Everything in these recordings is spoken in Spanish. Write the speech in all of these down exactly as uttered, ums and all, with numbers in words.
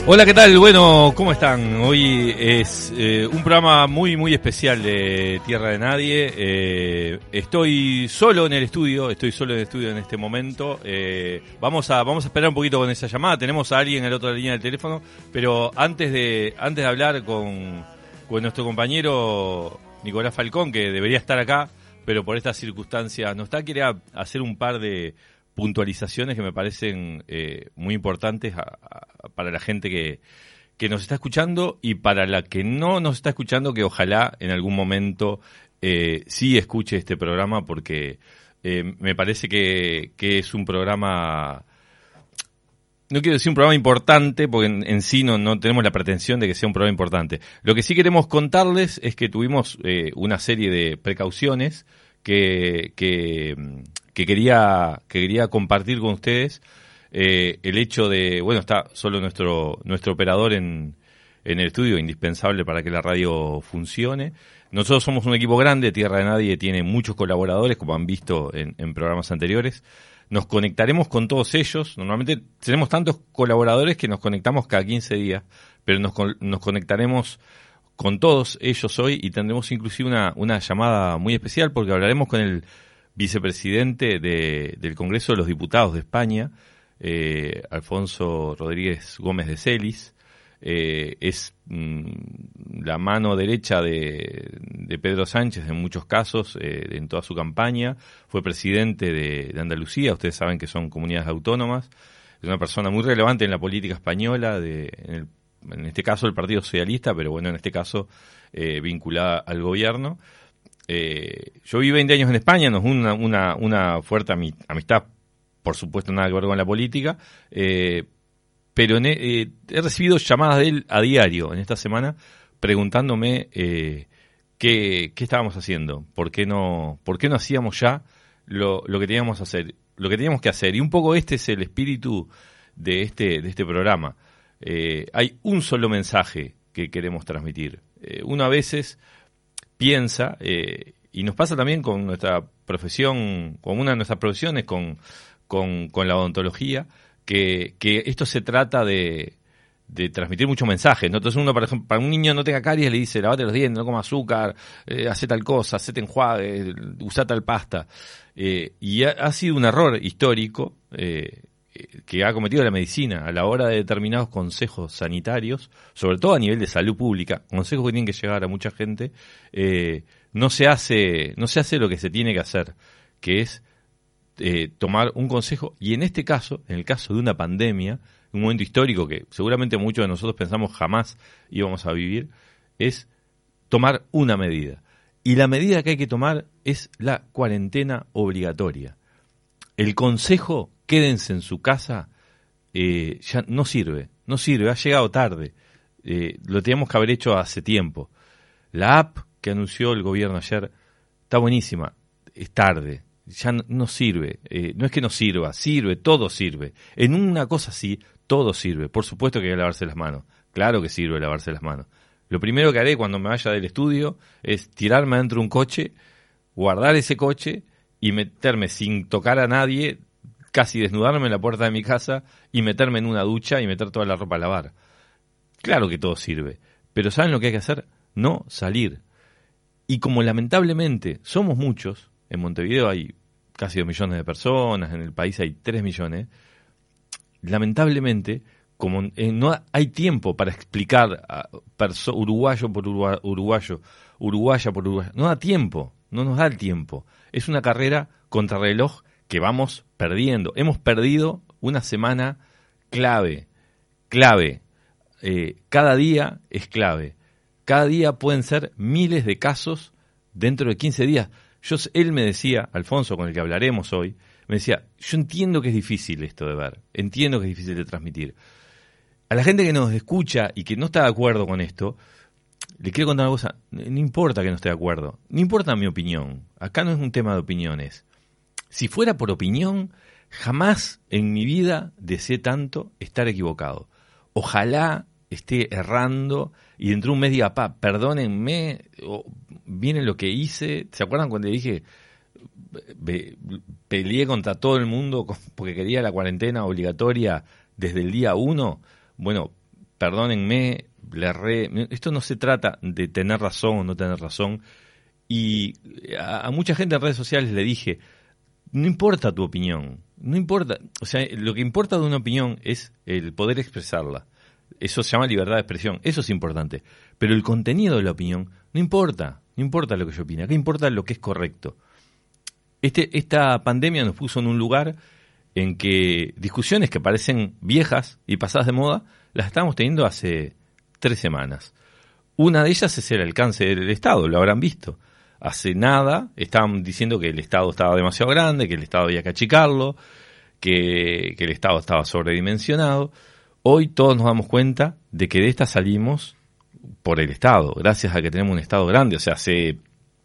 Hola, ¿qué tal? Bueno, ¿cómo están? Hoy es eh, un programa muy, muy especial de Tierra de Nadie. Eh, estoy solo en el estudio, estoy solo en el estudio en este momento. Eh, vamos a vamos a esperar un poquito con esa llamada. Tenemos a alguien en la otra línea del teléfono, pero antes de antes de hablar con, con nuestro compañero Nicolás Falcón, que debería estar acá, pero por estas circunstancias no está, quería hacer un par de puntualizaciones que me parecen eh, muy importantes a, a, para la gente que, que nos está escuchando y para la que no nos está escuchando, que ojalá en algún momento eh, sí escuche este programa, porque eh, me parece que, que es un programa, no quiero decir un programa importante, porque en, en sí no, no tenemos la pretensión de que sea un programa importante. Lo que sí queremos contarles es que tuvimos eh, una serie de precauciones que... que que quería que quería compartir con ustedes. Eh, el hecho de, bueno, está solo nuestro nuestro operador en, en el estudio, indispensable para que la radio funcione. Nosotros somos un equipo grande, Tierra de Nadie tiene muchos colaboradores, como han visto en, en programas anteriores. Nos conectaremos con todos ellos. Normalmente tenemos tantos colaboradores que nos conectamos cada quince días, pero nos, nos conectaremos con todos ellos hoy y tendremos inclusive una, una llamada muy especial, porque hablaremos con el vicepresidente de, del Congreso de los Diputados de España, eh, Alfonso Rodríguez Gómez de Celis. Eh, es mm, la mano derecha de, de Pedro Sánchez en muchos casos, eh, en toda su campaña. Fue presidente de, de Andalucía, ustedes saben que son comunidades autónomas. Es una persona muy relevante en la política española, de, en, el, en este caso el Partido Socialista, pero bueno, en este caso eh, vinculada al gobierno. Eh, yo viví veinte años en España, nos une una, una, una fuerte amistad, por supuesto nada que ver con la política, eh, pero en, eh, he recibido llamadas de él a diario en esta semana preguntándome eh, qué, qué estábamos haciendo, por qué no, por qué no hacíamos ya lo, lo que teníamos que hacer, lo que teníamos que hacer, y un poco este es el espíritu de este, de este programa. Eh, hay un solo mensaje que queremos transmitir. Eh, uno a veces piensa, eh, y nos pasa también con nuestra profesión, con una de nuestras profesiones, con, con, con la odontología, que, que esto se trata de, de transmitir muchos mensajes, ¿no? Entonces uno, por ejemplo, para un niño no tenga caries le dice, lavate los dientes, no coma azúcar, eh, hace tal cosa, hacete enjuague, usa tal pasta. Eh, y ha, ha sido un error histórico eh, que ha cometido la medicina a la hora de determinados consejos sanitarios, sobre todo a nivel de salud pública, consejos que tienen que llegar a mucha gente. eh, no se hace no se hace lo que se tiene que hacer, que es eh, tomar un consejo, y en este caso, en el caso de una pandemia, un momento histórico que seguramente muchos de nosotros pensamos jamás íbamos a vivir, es tomar una medida. Y la medida que hay que tomar es la cuarentena obligatoria. El consejo, quédense en su casa, eh, ya no sirve, no sirve, ha llegado tarde. Eh, lo teníamos que haber hecho hace tiempo. La app que anunció el gobierno ayer está buenísima, es tarde, ya no, no sirve. Eh, no es que no sirva, sirve, todo sirve. En una cosa sí, todo sirve. Por supuesto que hay que lavarse las manos, claro que sirve lavarse las manos. Lo primero que haré cuando me vaya del estudio es tirarme adentro de un coche, guardar ese coche y meterme sin tocar a nadie, casi desnudarme en la puerta de mi casa y meterme en una ducha y meter toda la ropa a lavar. Claro que todo sirve, pero ¿saben lo que hay que hacer? No salir. Y como lamentablemente somos muchos, en Montevideo hay casi dos millones de personas, en el país hay tres millones, lamentablemente, como eh, no hay tiempo para explicar a perso- uruguayo por urua- uruguayo, uruguaya por uruguayo, no da tiempo, no nos da el tiempo. Es una carrera contrarreloj que vamos perdiendo. Hemos perdido una semana clave, clave. Eh, cada día es clave. Cada día pueden ser miles de casos dentro de quince días. Yo, él me decía, Alfonso, con el que hablaremos hoy, me decía, yo entiendo que es difícil esto de ver, entiendo que es difícil de transmitir. A la gente que nos escucha y que no está de acuerdo con esto, le quiero contar una cosa, no importa que no esté de acuerdo, no importa mi opinión, acá no es un tema de opiniones. Si fuera por opinión, jamás en mi vida deseé tanto estar equivocado. Ojalá esté errando y dentro de un mes diga, pa, perdónenme, o viene lo que hice. ¿Se acuerdan cuando le dije, be, peleé contra todo el mundo porque quería la cuarentena obligatoria desde el día uno? Bueno, perdónenme, le erré. Esto no se trata de tener razón o no tener razón. Y a, a mucha gente en redes sociales le dije, no importa tu opinión, no importa, o sea, lo que importa de una opinión es el poder expresarla. Eso se llama libertad de expresión, eso es importante. Pero el contenido de la opinión no importa, no importa lo que yo opine, acá importa lo que es correcto. Este, esta pandemia nos puso en un lugar en que discusiones que parecen viejas y pasadas de moda, las estábamos teniendo hace tres semanas. Una de ellas es el alcance del Estado, lo habrán visto. Hace nada estaban diciendo que el Estado estaba demasiado grande, que el Estado había que achicarlo, que, que el Estado estaba sobredimensionado. Hoy todos nos damos cuenta de que de esta salimos por el Estado, gracias a que tenemos un Estado grande. O sea, hace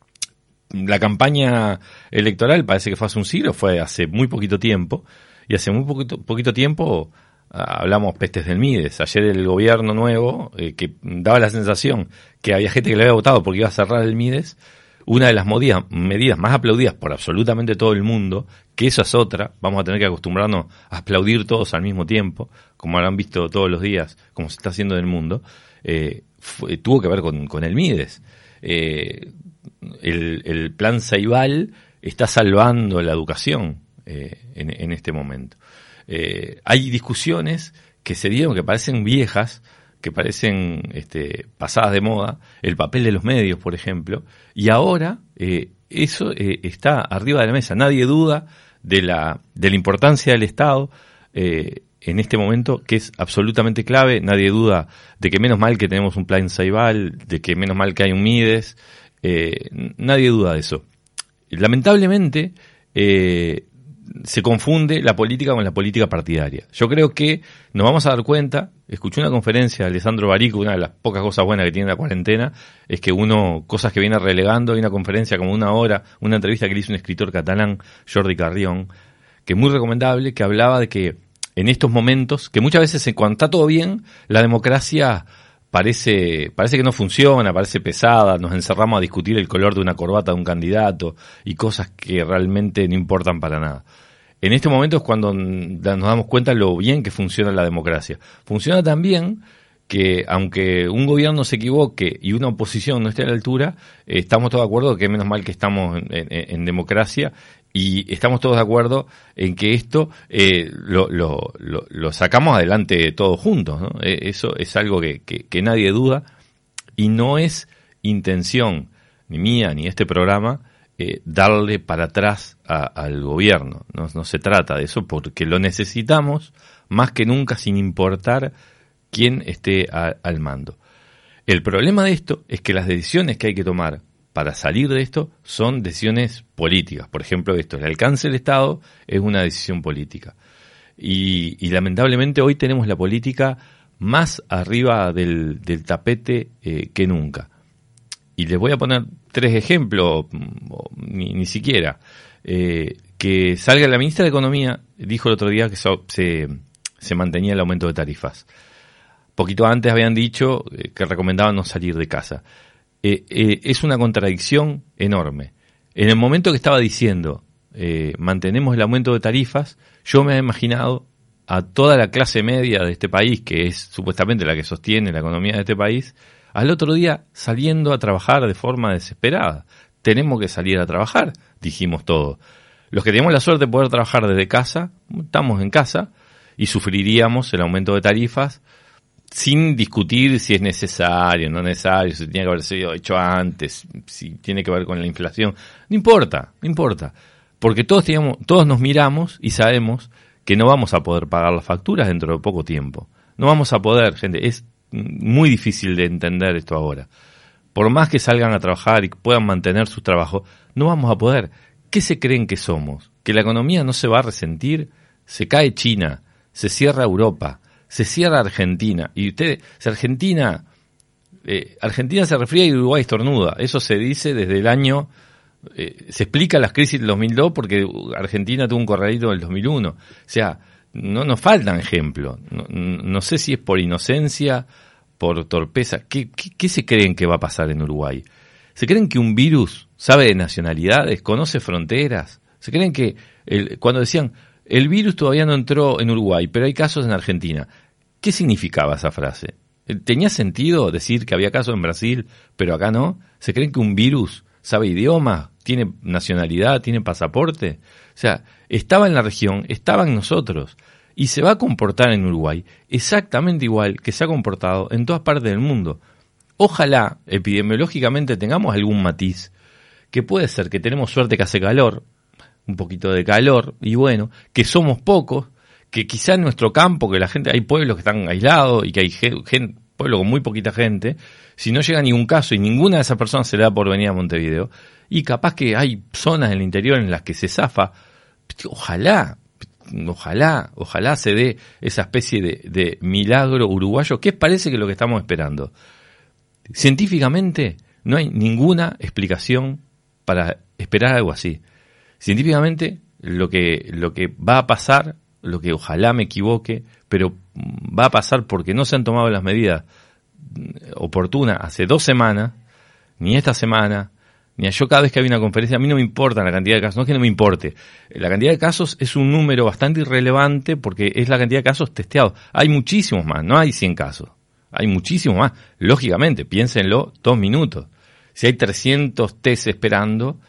la campaña electoral parece que fue hace un siglo, fue hace muy poquito tiempo, y hace muy poquito, poquito tiempo hablamos pestes del Mides. Ayer el gobierno nuevo, eh, que daba la sensación que había gente que le había votado porque iba a cerrar el Mides, una de las medidas, medidas más aplaudidas por absolutamente todo el mundo, que eso es otra, vamos a tener que acostumbrarnos a aplaudir todos al mismo tiempo, como habrán visto todos los días, como se está haciendo en el mundo, eh, fue, tuvo que ver con, con el Mides. Eh, el, el plan Ceibal está salvando la educación eh, en, en este momento. Eh, hay discusiones que se dieron que parecen viejas, que parecen este, pasadas de moda, el papel de los medios, por ejemplo, y ahora eh, eso eh, está arriba de la mesa. Nadie duda de la, de la importancia del Estado eh, en este momento, que es absolutamente clave. Nadie duda de que menos mal que tenemos un plan Ceibal, de que menos mal que hay un Mides, eh, nadie duda de eso. Lamentablemente, eh, se confunde la política con la política partidaria. Yo creo que nos vamos a dar cuenta, escuché una conferencia de Alessandro Barico, una de las pocas cosas buenas que tiene la cuarentena, es que uno, cosas que viene relegando, hay una conferencia como una hora, una entrevista que le hizo un escritor catalán, Jordi Carrión, que es muy recomendable, que hablaba de que en estos momentos, que muchas veces cuando está todo bien, la democracia parece, parece que no funciona, parece pesada, nos encerramos a discutir el color de una corbata de un candidato y cosas que realmente no importan para nada. En este momento es cuando nos damos cuenta lo bien que funciona la democracia. Funciona tan bien que aunque un gobierno se equivoque y una oposición no esté a la altura, eh, estamos todos de acuerdo que menos mal que estamos en, en, en democracia, y estamos todos de acuerdo en que esto eh, lo, lo, lo, lo sacamos adelante todos juntos, ¿no? Eh, eso es algo que, que, que nadie duda, y no es intención ni mía ni este programa eh, darle para atrás a, al gobierno. No, no se trata de eso, porque lo necesitamos más que nunca, sin importar quién esté a, al mando. El problema de esto es que las decisiones que hay que tomar para salir de esto son decisiones políticas. Por ejemplo, esto, el alcance del Estado es una decisión política. Y, y lamentablemente hoy tenemos la política más arriba del, del tapete eh, que nunca. Y les voy a poner tres ejemplos, ni, ni siquiera. Eh, que salga la ministra de Economía, dijo el otro día que so, se, se mantenía el aumento de tarifas. Poquito antes habían dicho eh, que recomendaban no salir de casa. Eh, eh, es una contradicción enorme. En el momento que estaba diciendo eh, mantenemos el aumento de tarifas, yo me he imaginado a toda la clase media de este país, que es supuestamente la que sostiene la economía de este país, al otro día saliendo a trabajar de forma desesperada. Tenemos que salir a trabajar, dijimos todos. Los que tenemos la suerte de poder trabajar desde casa, estamos en casa y sufriríamos el aumento de tarifas sin discutir si es necesario, no necesario, si tenía que haber sido hecho antes, si tiene que ver con la inflación. No importa, no importa. Porque todos, teníamos, todos nos miramos y sabemos que no vamos a poder pagar las facturas dentro de poco tiempo. No vamos a poder, gente. Es muy difícil de entender esto ahora. Por más que salgan a trabajar y puedan mantener sus trabajos, no vamos a poder. ¿Qué se creen que somos? ¿Que la economía no se va a resentir? Se cae China, se cierra Europa, se cierra Argentina, y ustedes, si Argentina, eh, Argentina se resfría y Uruguay estornuda, eso se dice desde el año, eh, se explica las crisis del dos mil dos porque Argentina tuvo un corralito del dos mil uno, o sea, no nos faltan ejemplos, no, no sé si es por inocencia, por torpeza, ¿Qué, qué, ¿qué se creen que va a pasar en Uruguay? ¿Se creen que un virus sabe de nacionalidades, conoce fronteras? ¿Se creen que, el, cuando decían, el virus todavía no entró en Uruguay, pero hay casos en Argentina? ¿Qué significaba esa frase? ¿Tenía sentido decir que había casos en Brasil, pero acá no? ¿Se creen que un virus sabe idioma, tiene nacionalidad, tiene pasaporte? O sea, estaba en la región, estaba en nosotros, y se va a comportar en Uruguay exactamente igual que se ha comportado en todas partes del mundo. Ojalá, epidemiológicamente, tengamos algún matiz, que puede ser que tenemos suerte que hace calor, un poquito de calor, y bueno, que somos pocos, que quizá en nuestro campo, que la gente, hay pueblos que están aislados y que hay gente, pueblos con muy poquita gente, si no llega ningún caso y ninguna de esas personas se le da por venir a Montevideo, y capaz que hay zonas en el interior en las que se zafa, ojalá, ojalá, ojalá se dé esa especie de, de milagro uruguayo, que parece que lo que estamos esperando. Científicamente no hay ninguna explicación para esperar algo así. Científicamente lo que, lo que va a pasar, lo que ojalá me equivoque, pero va a pasar porque no se han tomado las medidas oportunas hace dos semanas, ni esta semana, ni yo cada vez que hay una conferencia, a mí no me importa la cantidad de casos, no es que no me importe, la cantidad de casos es un número bastante irrelevante porque es la cantidad de casos testeados. Hay muchísimos más, no hay cien casos, hay muchísimos más. Lógicamente, piénsenlo dos minutos. Si hay trescientos test esperando,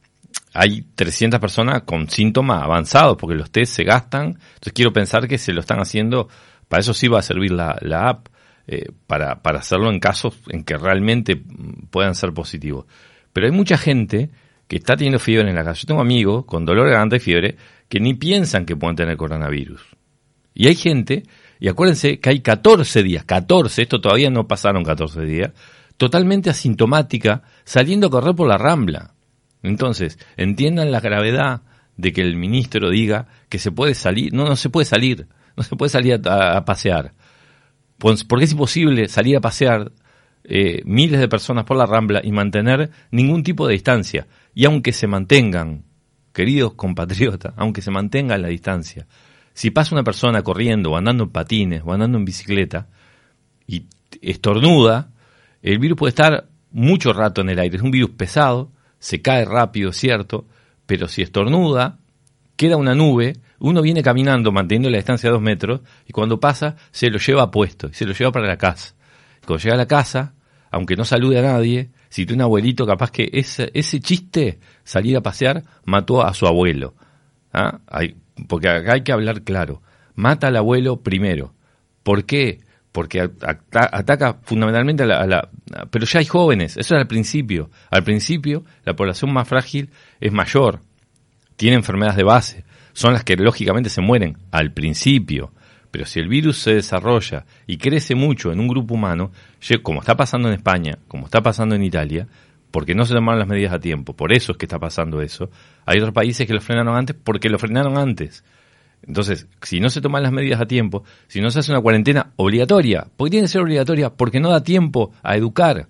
hay trescientas personas con síntomas avanzados, porque los test se gastan. Entonces quiero pensar que se lo están haciendo, para eso sí va a servir la, la app, eh, para, para hacerlo en casos en que realmente puedan ser positivos. Pero hay mucha gente que está teniendo fiebre en la casa. Yo tengo amigos con dolor de garganta y fiebre que ni piensan que pueden tener coronavirus. Y hay gente, y acuérdense que hay catorce días, catorce, esto todavía no pasaron catorce días, totalmente asintomática, saliendo a correr por la Rambla. Entonces, entiendan la gravedad de que el ministro diga que se puede salir. No, no se puede salir. No se puede salir a, a pasear. Porque es imposible salir a pasear eh, miles de personas por la Rambla y mantener ningún tipo de distancia. Y aunque se mantengan, queridos compatriotas, aunque se mantengan la distancia, si pasa una persona corriendo o andando en patines o andando en bicicleta y estornuda, el virus puede estar mucho rato en el aire. Es un virus pesado, se cae rápido, cierto, pero si estornuda, queda una nube, uno viene caminando manteniendo la distancia de dos metros y cuando pasa se lo lleva puesto y se lo lleva para la casa. Cuando llega a la casa, aunque no salude a nadie, si tiene un abuelito, capaz que ese, ese chiste, salir a pasear, mató a su abuelo. ¿Ah? Hay, porque acá hay que hablar claro. Mata al abuelo primero. ¿Por qué? Porque ataca fundamentalmente a la, a la... Pero ya hay jóvenes, eso es al principio. Al principio, la población más frágil es mayor, tiene enfermedades de base, son las que lógicamente se mueren al principio. Pero si el virus se desarrolla y crece mucho en un grupo humano, como está pasando en España, como está pasando en Italia, porque no se tomaron las medidas a tiempo, por eso es que está pasando eso. Hay otros países que lo frenaron antes porque lo frenaron antes. Entonces, si no se toman las medidas a tiempo, si no se hace una cuarentena obligatoria, porque tiene que ser obligatoria, porque no da tiempo a educar.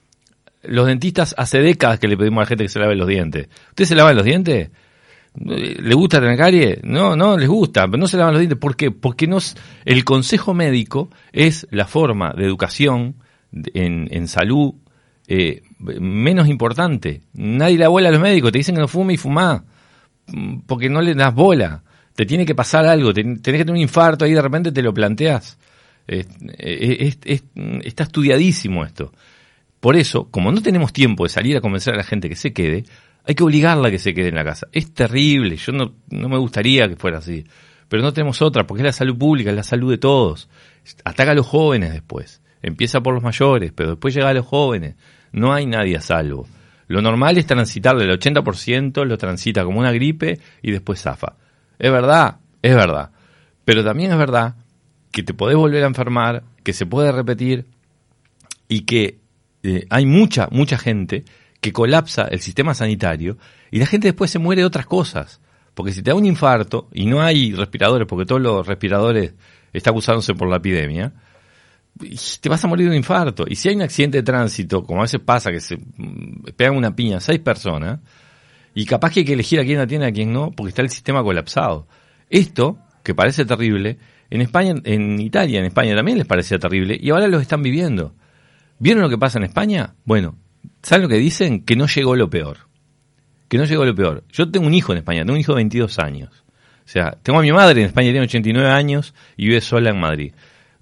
Los dentistas hace décadas que le pedimos a la gente que se lave los dientes. ¿Ustedes se lavan los dientes? ¿Le gusta tener caries? No, no les gusta, pero no se lavan los dientes. ¿Por qué? Porque no, el consejo médico es la forma de educación en, en salud eh, menos importante. Nadie le bola a los médicos, te dicen que no fume y fumá, porque no le das bola. Te tiene que pasar algo, te, tenés que tener un infarto, ahí de repente te lo planteás. Es, es, es, está estudiadísimo esto. Por eso, como no tenemos tiempo de salir a convencer a la gente que se quede, hay que obligarla a que se quede en la casa. Es terrible, yo no, no me gustaría que fuera así, pero no tenemos otra, porque es la salud pública, es la salud de todos. Ataca a los jóvenes después, empieza por los mayores, pero después llega a los jóvenes. No hay nadie a salvo. Lo normal es transitarle, el ochenta por ciento lo transita como una gripe y después zafa. Es verdad, es verdad. Pero también es verdad que te podés volver a enfermar, que se puede repetir y que eh, hay mucha, mucha gente que colapsa el sistema sanitario y la gente después se muere de otras cosas. Porque si te da un infarto y no hay respiradores, porque todos los respiradores están usándose por la epidemia, te vas a morir de un infarto. Y si hay un accidente de tránsito, como a veces pasa, que se pegan una piña a seis personas, y capaz que hay que elegir a quién atiende y a quién no, porque está el sistema colapsado. Esto, que parece terrible, en España, en Italia, en España también les parecía terrible, y ahora lo están viviendo. ¿Vieron lo que pasa en España? Bueno, ¿saben lo que dicen? Que no llegó lo peor. Que no llegó lo peor. Yo tengo un hijo en España, tengo un hijo de veintidós años. O sea, tengo a mi madre en España, tiene ochenta y nueve años, y vive sola en Madrid.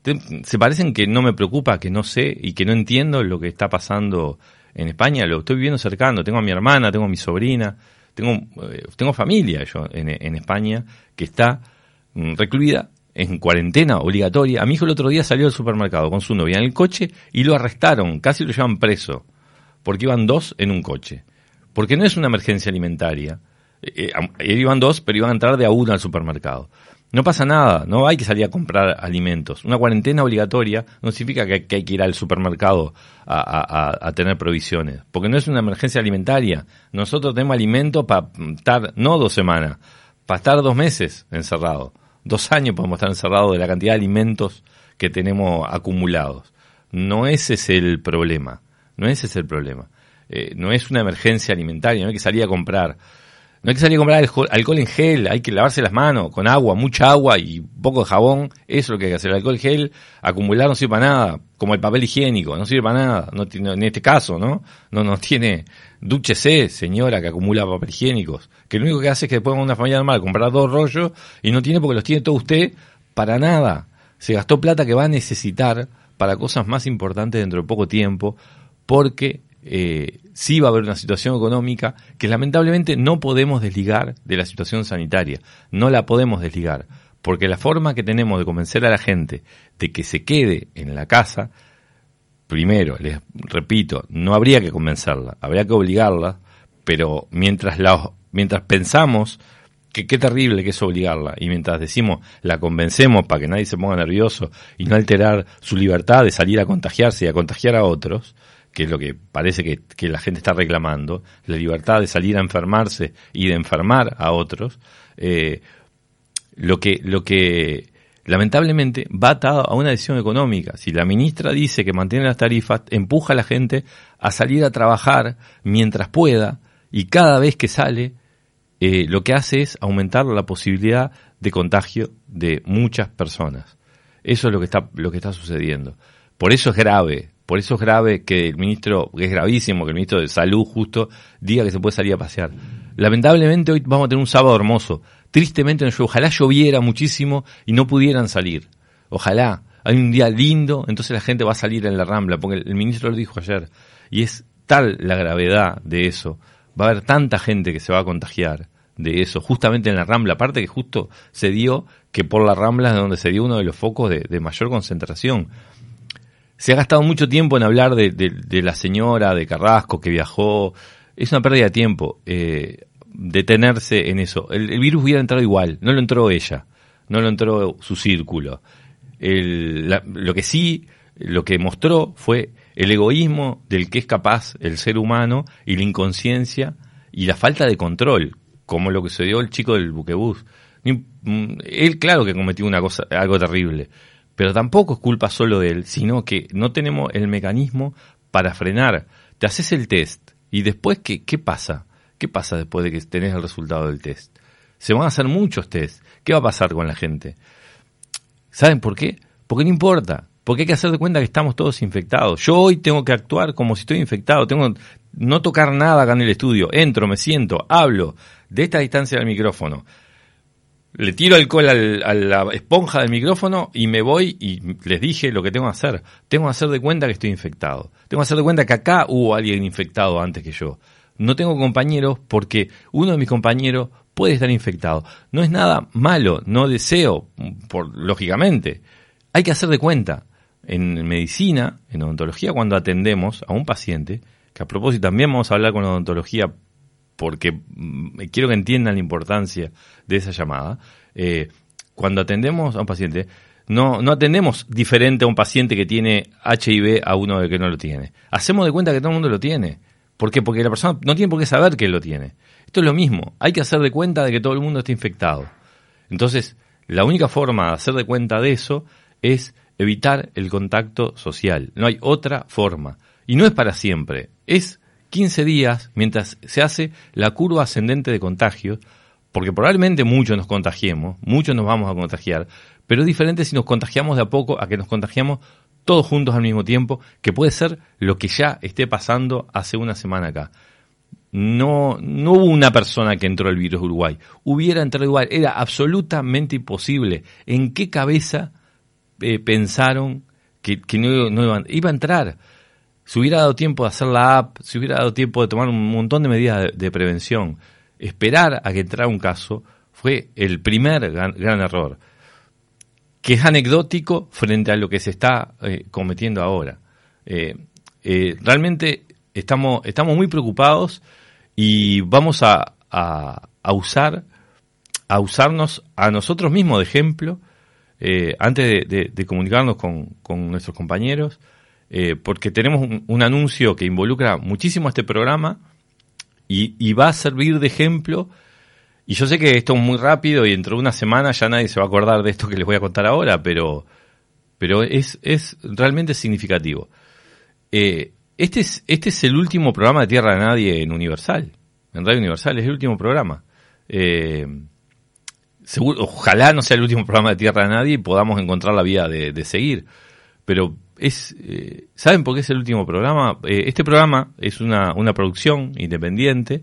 te, se parecen que no me preocupa, que no sé y que no entiendo lo que está pasando en España. Lo estoy viviendo cercano. Tengo a mi hermana, tengo a mi sobrina, tengo eh, tengo familia yo en, en España que está mm, recluida en cuarentena obligatoria. A mi hijo el otro día salió del supermercado con su novia en el coche y lo arrestaron, casi lo llevan preso, porque iban dos en un coche. Porque no es una emergencia alimentaria. Eh, eh, iban dos, pero iban a entrar de a uno al supermercado. No pasa nada, no hay que salir a comprar alimentos. Una cuarentena obligatoria no significa que, que hay que ir al supermercado a, a, a tener provisiones, porque no es una emergencia alimentaria. Nosotros tenemos alimento para estar, no dos semanas, para estar dos meses encerrados. Dos años podemos estar encerrados de la cantidad de alimentos que tenemos acumulados. No ese es el problema, no ese es el problema. Eh, no es una emergencia alimentaria, no hay que salir a comprar. No hay que salir a comprar alcohol en gel, hay que lavarse las manos con agua, mucha agua y un poco de jabón. Eso es lo que hay que hacer. El alcohol en gel, acumular no sirve para nada, como el papel higiénico, no sirve para nada. No tiene, en este caso, ¿no? No, no tiene, dúchese, señora, que acumula papel higiénicos. Que lo único que hace es que después una familia normal comprar dos rollos y no tiene porque los tiene todo usted para nada. Se gastó plata que va a necesitar para cosas más importantes dentro de poco tiempo, porque Eh, sí va a haber una situación económica que lamentablemente no podemos desligar de la situación sanitaria, no la podemos desligar, porque la forma que tenemos de convencer a la gente de que se quede en la casa, primero, les repito, no habría que convencerla, habría que obligarla, pero mientras la, mientras pensamos que qué terrible que es obligarla, y mientras decimos, la convencemos para que nadie se ponga nervioso y no alterar su libertad de salir a contagiarse y a contagiar a otros, que es lo que parece que, que la gente está reclamando, la libertad de salir a enfermarse y de enfermar a otros, eh, lo que, lo que lamentablemente va atado a una decisión económica. Si la ministra dice que mantiene las tarifas, empuja a la gente a salir a trabajar mientras pueda, y cada vez que sale, eh, lo que hace es aumentar la posibilidad de contagio de muchas personas. Eso es lo que está, lo que está sucediendo. Por eso es grave. Por eso es grave que el ministro, que es gravísimo que el ministro de Salud justo diga que se puede salir a pasear. Lamentablemente hoy vamos a tener un sábado hermoso. Tristemente no llueve. Ojalá lloviera muchísimo y no pudieran salir. Ojalá. Hay un día lindo, entonces la gente va a salir en la Rambla, porque el, el ministro lo dijo ayer. Y es tal la gravedad de eso. Va a haber tanta gente que se va a contagiar de eso, justamente en la Rambla. Aparte que justo se dio que por la Rambla es donde se dio uno de los focos de, de mayor concentración. Se ha gastado mucho tiempo en hablar de, de, de la señora de Carrasco que viajó. Es una pérdida de tiempo eh, detenerse en eso. El, el virus hubiera entrado igual, no lo entró ella, no lo entró su círculo. El, la, lo que sí, lo que mostró fue el egoísmo del que es capaz el ser humano y la inconsciencia y la falta de control, como lo que se dio el chico del buquebús. Él claro que cometió una cosa, algo terrible, pero tampoco es culpa solo de él, sino que no tenemos el mecanismo para frenar. Te haces el test y después, ¿qué, qué pasa? ¿Qué pasa después de que tenés el resultado del test? Se van a hacer muchos tests. ¿Qué va a pasar con la gente? ¿Saben por qué? Porque no importa. Porque hay que hacer de cuenta que estamos todos infectados. Yo hoy tengo que actuar como si estoy infectado. Tengo no tocar nada acá en el estudio. Entro, me siento, hablo de esta distancia del micrófono. Le tiro alcohol al, a la esponja del micrófono y me voy y les dije lo que tengo que hacer. Tengo que hacer de cuenta que estoy infectado. Tengo que hacer de cuenta que acá hubo alguien infectado antes que yo. No tengo compañeros porque uno de mis compañeros puede estar infectado. No es nada malo, no deseo, por, lógicamente. Hay que hacer de cuenta. En medicina, en odontología, cuando atendemos a un paciente, que a propósito también vamos a hablar con odontología porque quiero que entiendan la importancia de esa llamada, eh, cuando atendemos a un paciente, no, no atendemos diferente a un paciente que tiene H I V a uno de que no lo tiene. Hacemos de cuenta que todo el mundo lo tiene. ¿Por qué? Porque la persona no tiene por qué saber que él lo tiene. Esto es lo mismo. Hay que hacer de cuenta de que todo el mundo está infectado. Entonces, la única forma de hacer de cuenta de eso es evitar el contacto social. No hay otra forma. Y no es para siempre. Es quince días mientras se hace la curva ascendente de contagios, porque probablemente muchos nos contagiemos, muchos nos vamos a contagiar, pero es diferente si nos contagiamos de a poco a que nos contagiamos todos juntos al mismo tiempo, que puede ser lo que ya esté pasando hace una semana acá. No, no hubo una persona que entró el virus de Uruguay. Hubiera entrado igual, era absolutamente imposible. ¿En qué cabeza eh, pensaron que, que no, no iban, iba a entrar. Si hubiera dado tiempo de hacer la app, si hubiera dado tiempo de tomar un montón de medidas de, de prevención, esperar a que entrara un caso, fue el primer gran, gran error, que es anecdótico frente a lo que se está eh, cometiendo ahora. Eh, eh, realmente estamos, estamos muy preocupados y vamos a, a, a usar a usarnos a nosotros mismos de ejemplo eh, antes de, de, de comunicarnos con, con nuestros compañeros, eh, porque tenemos un, un anuncio que involucra muchísimo a este programa y, y va a servir de ejemplo. Y yo sé que esto es muy rápido y dentro de una semana ya nadie se va a acordar de esto que les voy a contar ahora, pero, pero es, es realmente significativo. Eh, este es, este es el último programa de Tierra de Nadie en Universal, en Radio Universal, es el último programa. Eh, seguro, ojalá no sea el último programa de Tierra de Nadie y podamos encontrar la vía de, de seguir. Pero es, eh, ¿saben por qué es el último programa? Eh, este programa es una, una producción independiente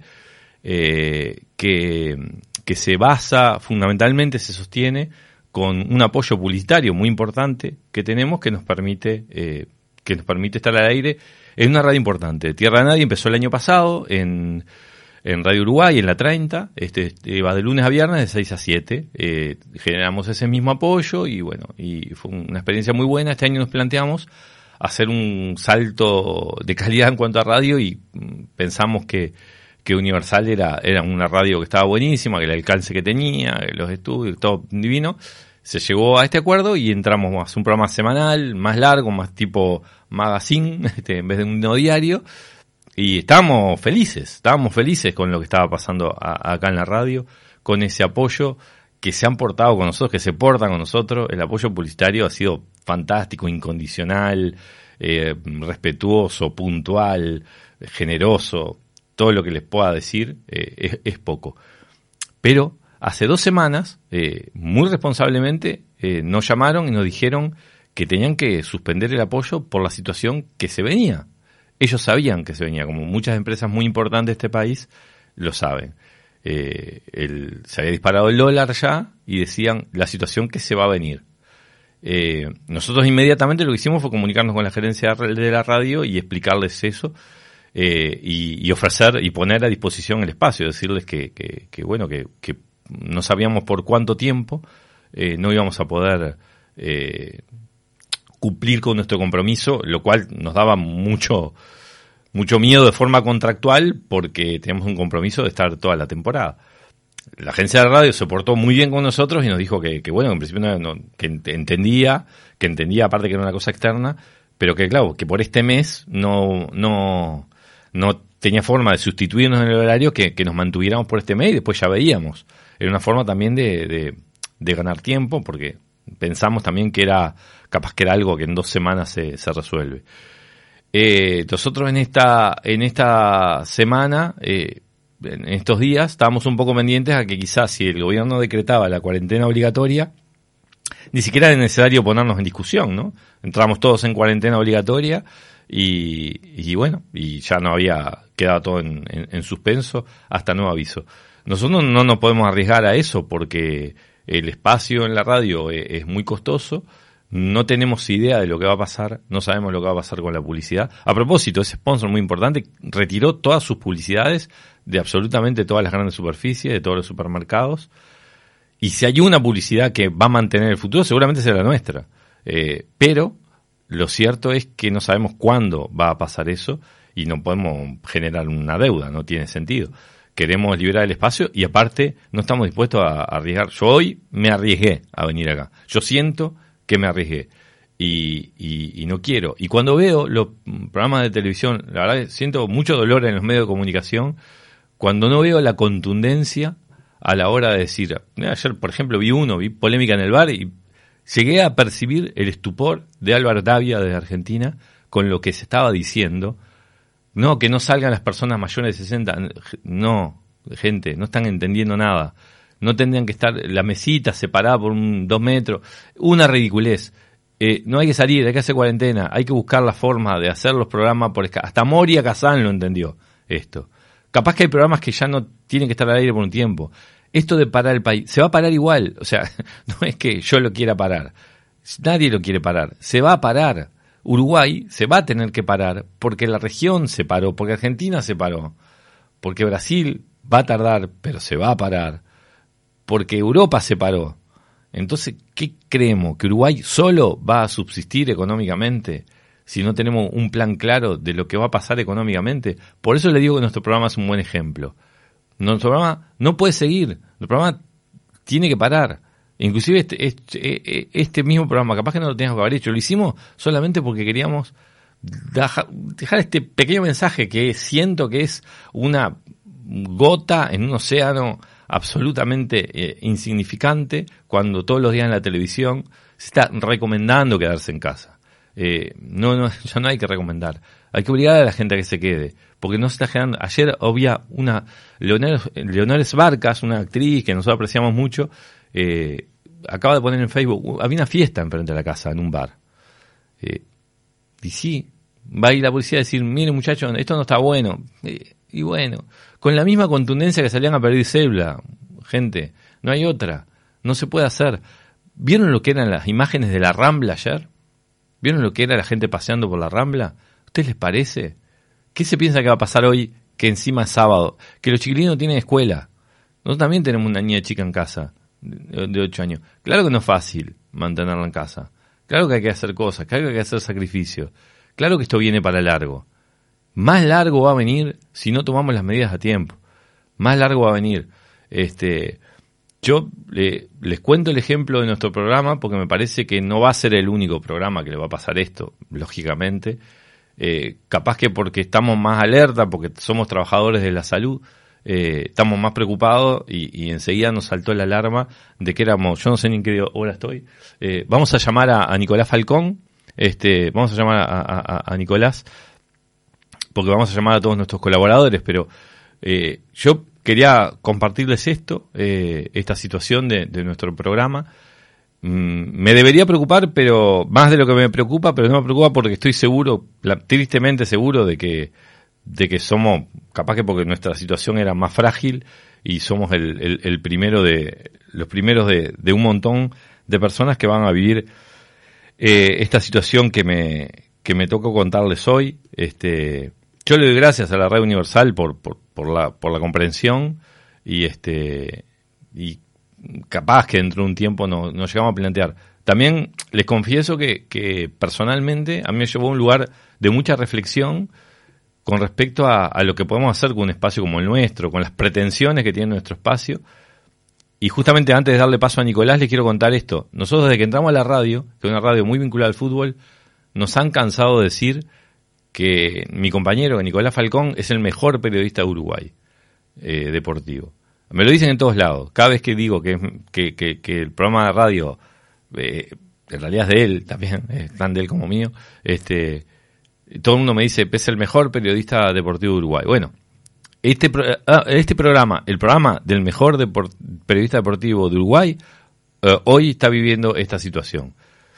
eh, que, que se basa, fundamentalmente se sostiene con un apoyo publicitario muy importante que tenemos que nos permite, eh, que nos permite estar al aire en una radio importante. Tierra de Nadie empezó el año pasado en en Radio Uruguay, en la treinta, este, este va de lunes a viernes de seis a siete, eh, generamos ese mismo apoyo y bueno, y fue una experiencia muy buena. Este año nos planteamos hacer un salto de calidad en cuanto a radio y mm, pensamos que, que Universal era, era una radio que estaba buenísima, que el alcance que tenía, que los estudios, todo divino. Se llegó a este acuerdo y entramos a hacer un programa semanal, más largo, más tipo magazine, este, en vez de un no diario. Y estábamos felices, estábamos felices con lo que estaba pasando a, acá en la radio, con ese apoyo que se han portado con nosotros, que se portan con nosotros. El apoyo publicitario ha sido fantástico, incondicional, eh, respetuoso, puntual, generoso. Todo lo que les pueda decir eh, es, es poco. Pero hace dos semanas, eh, muy responsablemente, eh, nos llamaron y nos dijeron que tenían que suspender el apoyo por la situación que se venía. Ellos sabían que se venía, como muchas empresas muy importantes de este país lo saben. Eh, el, se había disparado el dólar ya y decían la situación que se va a venir. Eh, nosotros inmediatamente lo que hicimos fue comunicarnos con la gerencia de la radio y explicarles eso eh, y, y ofrecer y poner a disposición el espacio, decirles que, que, que bueno, que, que no sabíamos por cuánto tiempo eh, no íbamos a poder eh, cumplir con nuestro compromiso, lo cual nos daba mucho mucho miedo de forma contractual porque tenemos un compromiso de estar toda la temporada. La agencia de radio se portó muy bien con nosotros y nos dijo que, que bueno, en principio no, no, que entendía, que entendía aparte que era una cosa externa, pero que claro, que por este mes no no no tenía forma de sustituirnos en el horario, que, que nos mantuviéramos por este mes y después ya veíamos. Era una forma también de, de, de ganar tiempo porque pensamos también que era capaz que era algo que en dos semanas se, se resuelve. Eh, nosotros en esta en esta semana, eh, en estos días, estábamos un poco pendientes a que quizás si el gobierno decretaba la cuarentena obligatoria, ni siquiera era necesario ponernos en discusión, ¿no? Entramos todos en cuarentena obligatoria y, y bueno, y ya no había quedado todo en, en, en suspenso hasta nuevo aviso. Nosotros no nos podemos arriesgar a eso porque el espacio en la radio es, es muy costoso. No tenemos idea de lo que va a pasar, no sabemos lo que va a pasar con la publicidad. A propósito, ese sponsor muy importante retiró todas sus publicidades de absolutamente todas las grandes superficies, de todos los supermercados. Y si hay una publicidad que va a mantener el futuro, seguramente será la nuestra. Eh, pero lo cierto es que no sabemos cuándo va a pasar eso y no podemos generar una deuda, no tiene sentido. Queremos liberar el espacio y aparte no estamos dispuestos a arriesgar. Yo hoy me arriesgué a venir acá. Yo siento que me arriesgué y, y, y no quiero. Y cuando veo los programas de televisión, la verdad que siento mucho dolor en los medios de comunicación cuando no veo la contundencia a la hora de decir. Ayer, por ejemplo, vi uno, vi Polémica en el Bar y llegué a percibir el estupor de Álvaro Tavia desde Argentina con lo que se estaba diciendo. No, que no salgan las personas mayores de sesenta. No, gente, no están entendiendo nada. No tendrían que estar la mesita separada por un dos metros. Una ridiculez. Eh, no hay que salir, hay que hacer cuarentena. Hay que buscar la forma de hacer los programas por escala. Hasta Moria Kazan lo entendió esto. Capaz que hay programas que ya no tienen que estar al aire por un tiempo. Esto de parar el país, se va a parar igual. O sea, no es que yo lo quiera parar. nadie lo quiere parar, se va a parar. Uruguay se va a tener que parar porque la región se paró, porque Argentina se paró, porque Brasil va a tardar, pero se va a parar, porque Europa se paró. Entonces, ¿qué creemos? ¿Que Uruguay solo va a subsistir económicamente si no tenemos un plan claro de lo que va a pasar económicamente? Por eso le digo que nuestro programa es un buen ejemplo. Nuestro programa no puede seguir, nuestro programa tiene que parar. Inclusive este, este, este mismo programa, capaz que no lo teníamos que haber hecho, lo hicimos solamente porque queríamos dejar este pequeño mensaje que siento que es una gota en un océano absolutamente eh, insignificante, cuando todos los días en la televisión se está recomendando quedarse en casa. Eh, no, no, ya no hay que recomendar, hay que obligar a la gente a que se quede, porque no se está generando. Ayer había una Leonor, Leonor Barcas, una actriz que nosotros apreciamos mucho, eh, acaba de poner en Facebook, había una fiesta enfrente de la casa, en un bar. Eh, y sí, va a ir la policía a decir, miren muchachos, esto no está bueno. Eh, y bueno, con la misma contundencia que salían a pedir cédula, gente, no hay otra, no se puede hacer. ¿Vieron lo que eran las imágenes de la Rambla ayer? ¿Vieron lo que era la gente paseando por la Rambla? ¿A ustedes les parece? ¿Qué se piensa que va a pasar hoy, que encima es sábado? Que los chiquilines no tienen escuela. Nosotros también tenemos una niña chica en casa, de ocho años. Claro que no es fácil mantenerla en casa. Claro que hay que hacer cosas, claro que hay que hacer sacrificios. Claro que esto viene para largo. Más largo va a venir si no tomamos las medidas a tiempo. Más largo va a venir. Este, yo le, les cuento el ejemplo de nuestro programa porque me parece que no va a ser el único programa que le va a pasar esto, lógicamente. Eh, capaz que porque estamos más alerta, porque somos trabajadores de la salud, Eh, estamos más preocupados y, y enseguida nos saltó la alarma de que éramos, yo no sé ni en qué hora estoy, eh, vamos a llamar a, a Nicolás Falcón, este, vamos a llamar a, a, a Nicolás, porque vamos a llamar a todos nuestros colaboradores, pero eh, yo quería compartirles esto, eh, esta situación de, de nuestro programa. Mm, me debería preocupar, pero más de lo que me preocupa, pero no me preocupa porque estoy seguro, la, tristemente seguro de que de que somos, capaz que porque nuestra situación era más frágil y somos el, el, el primero de, los primeros de, de un montón de personas que van a vivir eh, esta situación que me, que me tocó contarles hoy. Este, yo le doy gracias a la Radio Universal por, por, por la, por la comprensión y este, y capaz que dentro de un tiempo nos, nos llegamos a plantear. También les confieso que, que personalmente a mí me llevó a un lugar de mucha reflexión con respecto a, a lo que podemos hacer con un espacio como el nuestro, con las pretensiones que tiene nuestro espacio. Y justamente antes de darle paso a Nicolás, les quiero contar esto. Nosotros desde que entramos a la radio, que es una radio muy vinculada al fútbol, nos han cansado de decir que mi compañero, que Nicolás Falcón, es el mejor periodista de Uruguay, eh, deportivo. Me lo dicen en todos lados. Cada vez que digo que, que, que, que el programa de radio, eh, en realidad es de él también, es tan de él como mío, este... todo el mundo me dice, es el mejor periodista deportivo de Uruguay. Bueno, este pro, este programa, el programa del mejor deport, periodista deportivo de Uruguay, eh, hoy está viviendo esta situación.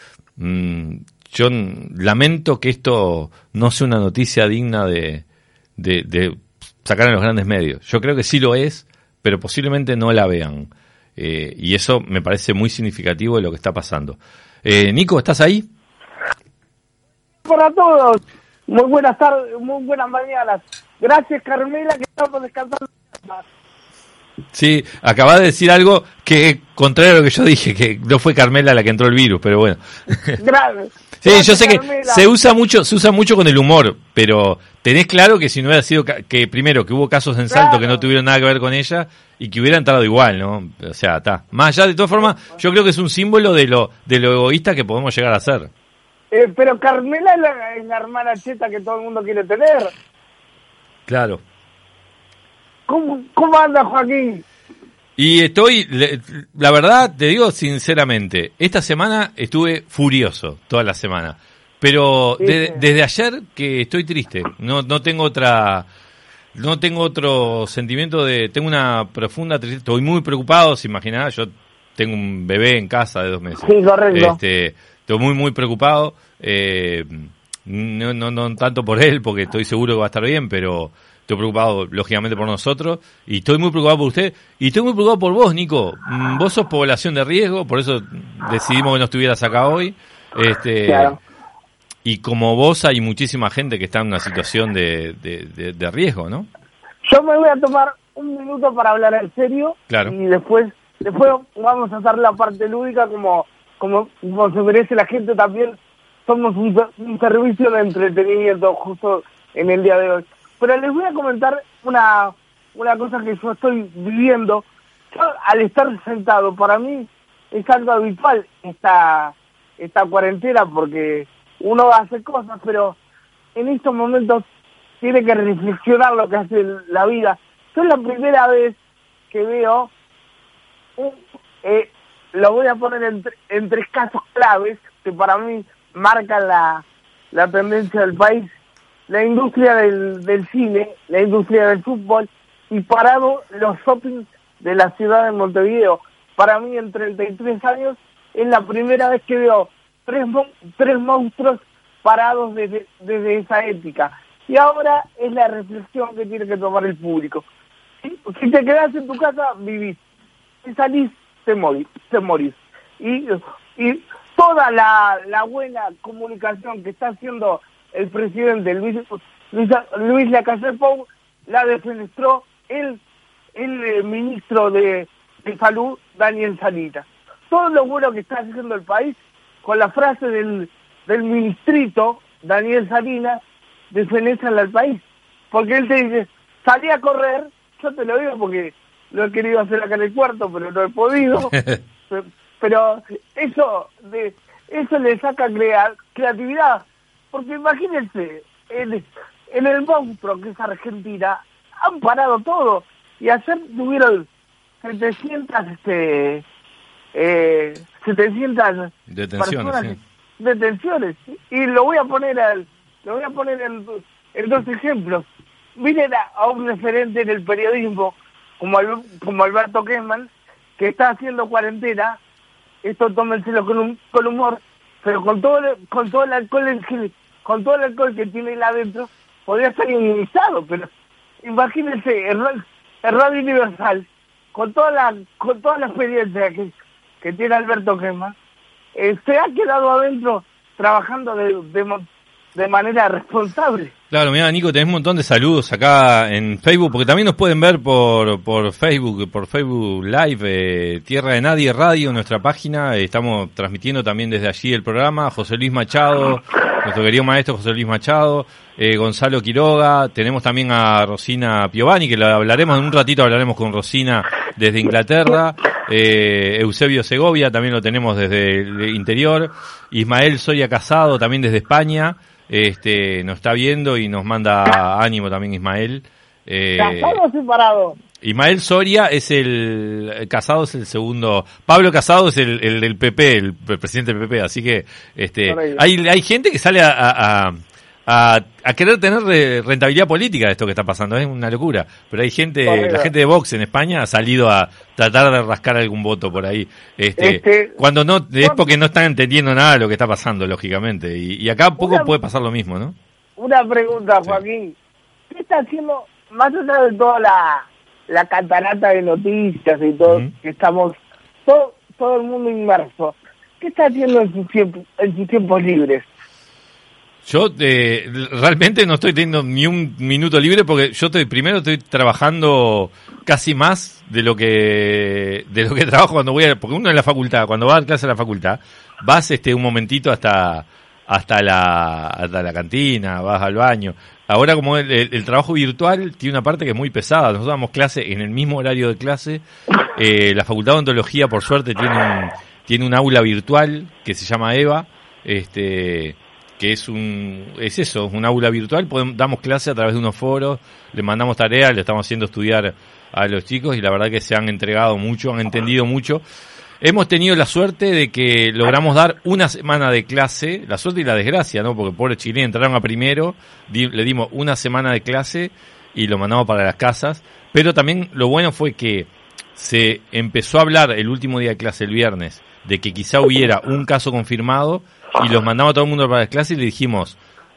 Mm, yo lamento que esto no sea una noticia digna de, de, de sacar en los grandes medios. Yo creo que sí lo es, pero posiblemente no la vean. Eh, y eso me parece muy significativo de lo que está pasando. Eh, Nico, ¿estás ahí? Para todos. Muy buenas tardes, muy buenas mañanas. Gracias, Carmela, que estamos descansando. Sí, acabas de decir algo que contrario a lo que yo dije, que no fue Carmela la que entró el virus, pero bueno. Grave. Sí, Gracias, yo sé Carmela. que se usa mucho, se usa mucho con el humor, pero tenés claro que si no hubiera sido ca- que primero que hubo casos en Salto Claro. que no tuvieron nada que ver con ella y que hubiera entrado igual, ¿no? O sea, está. Más allá de todas formas, yo creo que es un símbolo de lo de lo egoísta que podemos llegar a ser. Eh, pero Carmela es la, es la hermana cheta que todo el mundo quiere tener. Claro. ¿Cómo, cómo anda, Joaquín? Y estoy, le- la verdad, te digo sinceramente, esta semana estuve furioso, toda la semana. Pero Sí, de- sí. desde ayer que estoy triste, no no tengo otra, no tengo otro sentimiento de, tengo una profunda tristeza, estoy muy preocupado, se imaginará, yo tengo un bebé en casa de dos meses. Sí, correcto. Este, estoy muy muy preocupado, eh, no, no, no tanto por él, porque estoy seguro que va a estar bien, pero estoy preocupado, lógicamente, por nosotros, y estoy muy preocupado por usted, y estoy muy preocupado por vos, Nico. Vos sos población de riesgo, por eso decidimos que no estuvieras acá hoy. Este, claro. Y como vos hay muchísima gente que está en una situación de, de, de, de riesgo, ¿no? Yo me voy a tomar un minuto para hablar en serio, claro. y después después vamos a hacer la parte lúdica como, como, como se merece la gente también. Somos un, un servicio de entretenimiento justo en el día de hoy. Pero les voy a comentar una, una cosa que yo estoy viviendo. Yo, al estar sentado, para mí es algo habitual esta, esta cuarentena, porque uno hace cosas, pero en estos momentos tiene que reflexionar lo que hace la vida. Yo es la primera vez que veo, un, eh, lo voy a poner en, en tres casos claves que para mí marcan la, la tendencia del país: la industria del, del cine, la industria del fútbol, y parado los shoppings de la ciudad de Montevideo. Para mí, en treinta y tres años, es la primera vez que veo tres, tres monstruos parados desde, desde esa ética. Y ahora es la reflexión que tiene que tomar el público. Si, si te quedas en tu casa, vivís. Si salís, te morís. Te morís. Y, y toda la, la buena comunicación que está haciendo el presidente Luis, Luis, Luis Lacalle Pou la defenestró el, el eh, ministro de, de Salud, Daniel Salinas. Todo lo bueno que está haciendo el país, con la frase del, del ministrito, Daniel Salinas, defenestran al país. Porque él te dice, salí a correr, yo te lo digo porque lo he querido hacer acá en el cuarto, pero no he podido. Pero eso, de, eso le saca crea, creatividad. Porque imagínense, en, en el monstruo que es Argentina, han parado todo. Y ayer tuvieron setecientas, este, eh, setecientas detenciones, personas, sí. detenciones. Y lo voy a poner al, lo voy a poner en, en dos ejemplos. Miren a, a un referente en el periodismo, como, como Alberto Kessman, que está haciendo cuarentena. Esto tómenselo con, un, con humor, pero con todo el, con todo el alcohol en gel, con todo el alcohol que tiene él adentro, podría estar inmunizado. Pero imagínense, el, el Radio Universal, con toda la con toda la experiencia que, que tiene Alberto Kessman, eh, se ha quedado adentro trabajando de, de, de manera responsable. Claro, mira, Nico, tenés un montón de saludos acá en Facebook, porque también nos pueden ver por por Facebook, por Facebook Live, eh, Tierra de Nadie Radio, nuestra página. Eh, estamos transmitiendo también desde allí el programa. José Luis Machado, nuestro querido maestro José Luis Machado, eh, Gonzalo Quiroga. Tenemos también a Rosina Piovani, que la hablaremos en un ratito, hablaremos con Rosina desde Inglaterra. Eh, Eusebio Segovia también lo tenemos desde el interior. Ismael Soria Casado también desde España. Este, nos está viendo y nos manda ánimo también Ismael. Eh, ¿Casado o separado? Ismael Soria es el, Casado es el segundo, Pablo Casado es el, el del P P, el, el presidente del P P, así que, este, hay, hay gente que sale a, a, a, a querer tener rentabilidad política de esto que está pasando, es una locura, pero hay gente, Correcto. La gente de Vox en España ha salido a tratar de rascar algún voto por ahí, este, este cuando no, es porque no están entendiendo nada de lo que está pasando, lógicamente, y, y acá un poco una, puede pasar lo mismo, ¿no? Una pregunta, Joaquín, sí. ¿Qué está haciendo, más allá de toda la, la catarata de noticias y todo, uh-huh. que estamos, todo, todo el mundo inmerso, qué está haciendo en sus tiempos, en sus tiempos libres? Yo eh, realmente no estoy teniendo ni un minuto libre porque yo estoy primero estoy trabajando casi más de lo que de lo que trabajo cuando voy a, porque uno en la facultad, cuando va a dar clase a la facultad, vas este un momentito hasta hasta la hasta la cantina, vas al baño. Ahora como el, el, el trabajo virtual tiene una parte que es muy pesada, nosotros damos clase en el mismo horario de clase, eh, la Facultad de Odontología por suerte tiene un tiene un aula virtual que se llama EVA, este que es un es eso, un aula virtual, podemos, damos clase a través de unos foros, les mandamos tareas, le estamos haciendo estudiar a los chicos y la verdad que se han entregado mucho, han entendido mucho. Hemos tenido la suerte de que logramos dar una semana de clase, la suerte y la desgracia, ¿no? Porque pobres chilenos entraron a primero, di, le dimos una semana de clase y lo mandamos para las casas, pero también lo bueno fue que se empezó a hablar el último día de clase, el viernes, de que quizá hubiera un caso confirmado y los mandamos a todo el mundo para las clases y le dijimos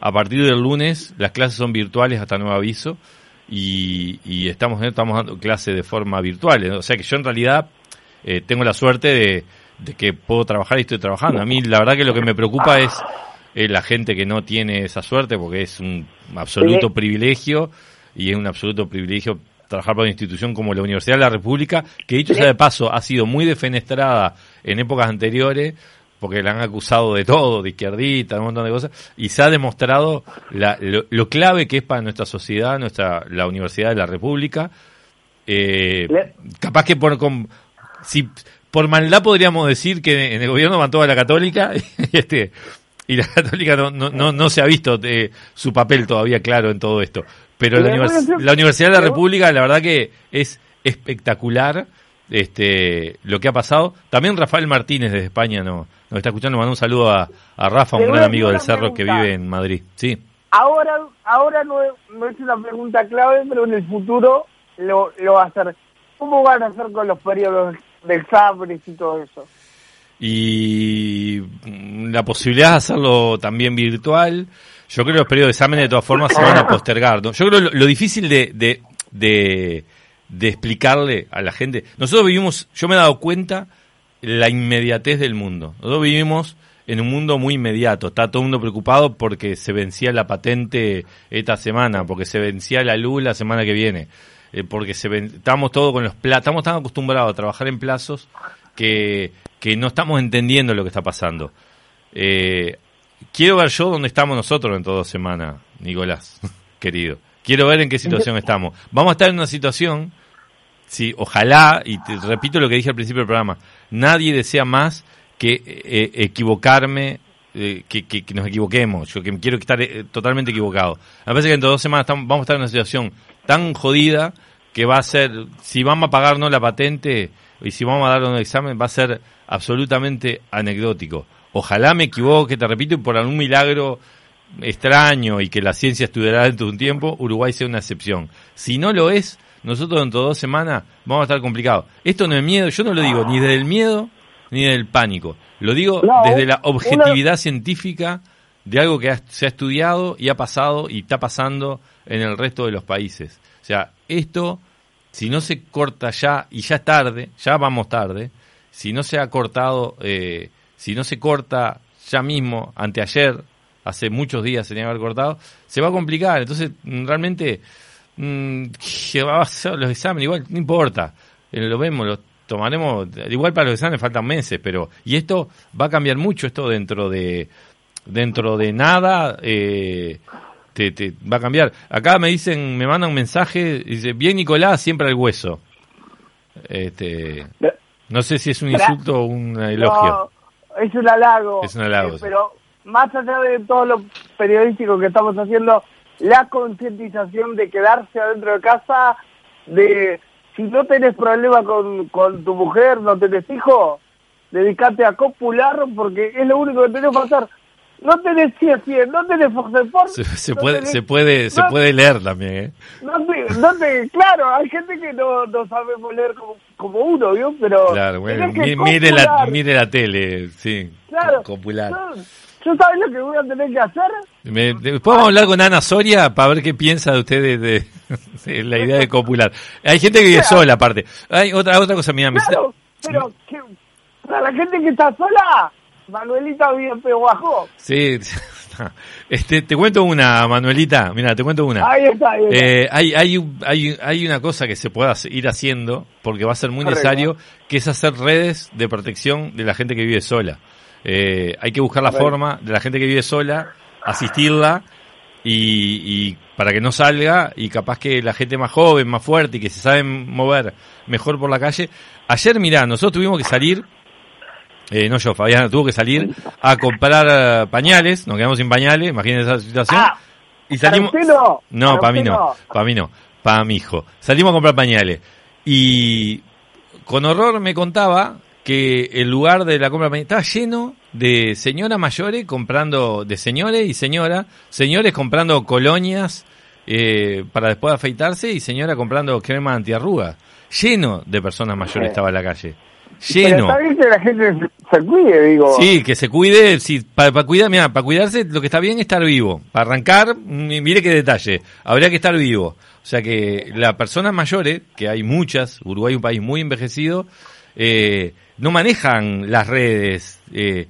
a partir del lunes las clases son virtuales hasta nuevo aviso y, y estamos, estamos dando clases de forma virtual. O sea que yo en realidad eh, tengo la suerte de, de que puedo trabajar y estoy trabajando. A mí la verdad que lo que me preocupa es eh, la gente que no tiene esa suerte, porque es un absoluto privilegio y es un absoluto privilegio trabajar para una institución como la Universidad de la República, que dicho sea de paso ha sido muy defenestrada en épocas anteriores, porque la han acusado de todo, de izquierdita, un montón de cosas, y se ha demostrado la, lo, lo clave que es para nuestra sociedad, nuestra la Universidad de la República. Eh, capaz que por con, si por maldad podríamos decir que en el gobierno van toda la Católica y este y la Católica no no no, no se ha visto eh, su papel todavía claro en todo esto. Pero la, univers la Universidad de la República, la verdad que es espectacular este lo que ha pasado. También Rafael Martínez desde España no, nos está escuchando. Mando un saludo a, a Rafa, un gran amigo del Cerro que vive en Madrid. Sí. Ahora ahora no es, no es una pregunta clave, pero en el futuro lo, lo va a hacer. ¿Cómo van a hacer con los periodos de exámenes y todo eso? Y la posibilidad de hacerlo también virtual. Yo creo que los periodos de exámenes de todas formas se van a postergar, ¿no? Yo creo que lo, lo difícil de, de, de, de explicarle a la gente... Nosotros vivimos, yo me he dado cuenta, la inmediatez del mundo. Nosotros vivimos en un mundo muy inmediato. Está todo el mundo preocupado porque se vencía la patente esta semana, porque se vencía la luz la semana que viene, eh, porque se ven, estamos todos con los plazos, estamos tan acostumbrados a trabajar en plazos que, que no estamos entendiendo lo que está pasando. Eh... Quiero ver yo dónde estamos nosotros dentro de dos semanas, Nicolás, querido. Quiero ver en qué situación estamos. Vamos a estar en una situación, sí, ojalá, y te repito lo que dije al principio del programa, nadie desea más que eh, equivocarme, eh, que, que, que nos equivoquemos. Yo que quiero estar eh, totalmente equivocado. Me parece que dentro de dos semanas estamos, vamos a estar en una situación tan jodida que va a ser, si vamos a pagarnos la patente y si vamos a dar un examen, va a ser absolutamente anecdótico. Ojalá me equivoque, te repito, y por algún milagro extraño y que la ciencia estudiará dentro de un tiempo, Uruguay sea una excepción. Si no lo es, nosotros dentro de dos semanas vamos a estar complicados. Esto no es miedo, yo no lo digo ni desde el miedo ni del pánico. Lo digo no, desde la objetividad una... científica de algo que ha, se ha estudiado y ha pasado y está pasando en el resto de los países. O sea, esto, si no se corta ya, y ya es tarde, ya vamos tarde, si no se ha cortado... Eh, Si no se corta ya mismo, anteayer, hace muchos días se tenía que haber cortado, se va a complicar. Entonces, realmente, mmm, que va a hacer los exámenes, igual, no importa. Eh, lo vemos, lo tomaremos, igual para los exámenes faltan meses, pero, y esto va a cambiar mucho, esto dentro de, dentro de nada, eh, te, te va a cambiar. Acá me dicen, me mandan un mensaje, dice, bien Nicolás, siempre al hueso. Este, no sé si es un insulto o un elogio. No. Es un halago, es un halago eh, sí. Pero más allá de todo lo periodístico que estamos haciendo, la concientización de quedarse adentro de casa, de si no tenés problema con, con tu mujer, no tenés hijos, dedicate a copular porque es lo único que tenés que hacer. No tenés cien cien, no tenés Forceport. Se, se no puede, tenés, se puede, no, se puede leer también, ¿eh? No te, no te, claro, hay gente que no, no sabe leer como, como uno, ¿vio? Pero claro, bueno, mire, mire la, mire la tele, sí. Claro. Copular. Yo, ¿yo sabes lo que voy a tener que hacer? Me, después vamos a hablar con Ana Soria para ver qué piensa de ustedes de, de la idea de copular. Hay gente que vive claro. sola, aparte. Hay otra otra cosa, mira. Claro, me... pero que, para la gente que está sola, Manuelita vive en Pehuajó. Sí, este, te cuento una, Manuelita, mira, te cuento una. Ahí está, ahí está. Eh, hay, hay, hay, hay una cosa que se puede ir haciendo, porque va a ser muy Correcto. necesario, que es hacer redes de protección de la gente que vive sola. Eh, hay que buscar la Correcto. forma de la gente que vive sola, asistirla, y, y para que no salga, y capaz que la gente más joven, más fuerte, y que se sabe mover mejor por la calle. Ayer, mirá, nosotros tuvimos que salir, Eh, no yo, Fabián tuvo que salir a comprar uh, pañales, nos quedamos sin pañales, imagínense esa situación. Ah, y salimos. ¿Para usted no? No, para mí no, para mí no, para mi hijo. Salimos a comprar pañales. Y con horror me contaba que el lugar de la compra de pañales estaba lleno de señoras mayores comprando, de señores y señoras, señores comprando colonias eh, para después afeitarse y señora comprando crema antiarrugas. Lleno de personas mayores estaba en la calle. lleno. Pero está bien que la gente se, se cuide, digo. Sí, que se cuide, sí, para pa cuidar, mira, para cuidarse lo que está bien es estar vivo. Para arrancar, mire qué detalle, habría que estar vivo. O sea que las personas mayores, que hay muchas, Uruguay es un país muy envejecido, eh, no manejan las redes, eh,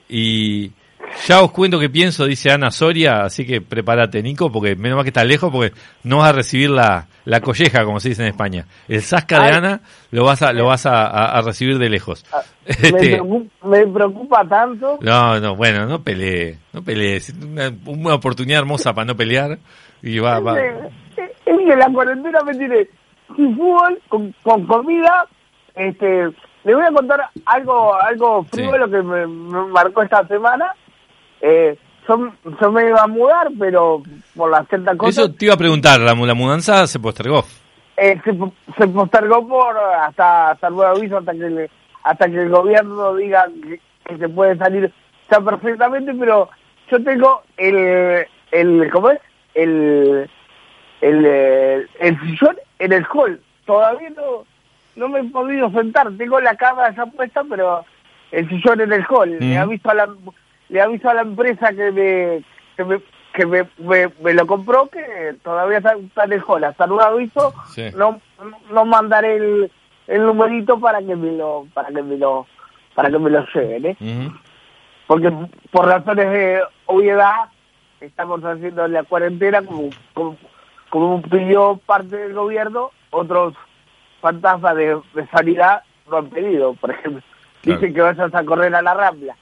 y ya os cuento qué pienso, dice Ana Soria, así que prepárate, Nico, porque menos mal que estás lejos, porque no vas a recibir la, la colleja, como se dice en España. El zasca de Ana lo vas a lo vas a, a, a recibir de lejos. Me, este, preocupa, me preocupa tanto. No, no, bueno, no pelee, no pelee. Es una, una oportunidad hermosa para no pelear. Y va, es va. Que, es que la cuarentena me tiene sin fútbol, con, con comida. Este, le voy a contar algo algo frívolo sí. que me, me marcó esta semana. Eh, yo, yo me iba a mudar, pero por las ciertas cosas... Eso te iba a preguntar, ¿la, la mudanza se postergó? Eh, se, se postergó por hasta hasta nuevo aviso, hasta que le, hasta que el gobierno diga que, que se puede salir ya perfectamente, pero yo tengo el... el ¿cómo es? El, el, el, el sillón en el hall. Todavía no, no me he podido sentar. Tengo la cama ya puesta, pero el sillón en el hall. Mm. Le aviso a la... Le aviso a la empresa que me que me, que me, me, me lo compró que todavía está, está en el hall. Hasta nuevo aviso sí. no no mandaré el, el numerito para que me lo para que me lo para que me lo lleven, ¿eh? Uh-huh. Porque por razones de obviedad estamos haciendo la cuarentena como como, como pidió parte del gobierno. Otros fantasmas de, de sanidad lo han pedido, por ejemplo. Claro. Dicen que vayas a correr a la Rambla.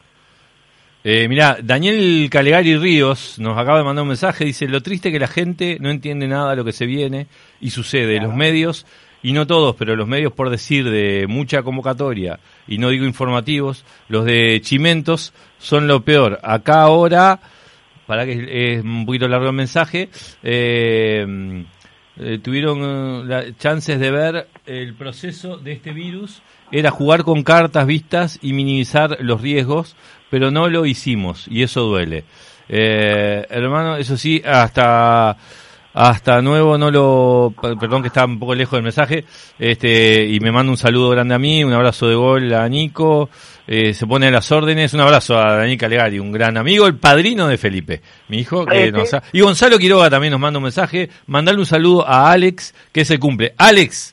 Eh, mirá, Daniel Calegari Ríos nos acaba de mandar un mensaje, dice, lo triste que la gente no entiende nada de lo que se viene y sucede. Claro. Los medios, y no todos, pero los medios por decir de mucha convocatoria, y no digo informativos, los de Chimentos son lo peor. Acá ahora, para que es un poquito largo el mensaje, eh, eh, tuvieron uh, la, chances de ver el proceso de este virus, era jugar con cartas vistas y minimizar los riesgos, pero no lo hicimos y eso duele. Eh, hermano, eso sí, hasta hasta nuevo no lo... Perdón que está un poco lejos del mensaje, este y me manda un saludo grande a mí, un abrazo de gol a Nico, eh, se pone a las órdenes, un abrazo a Daniel Calegari, un gran amigo, el padrino de Felipe, mi hijo, que nos ha... Y Gonzalo Quiroga también nos manda un mensaje, mandarle un saludo a Alex, que es el cumple. Alex,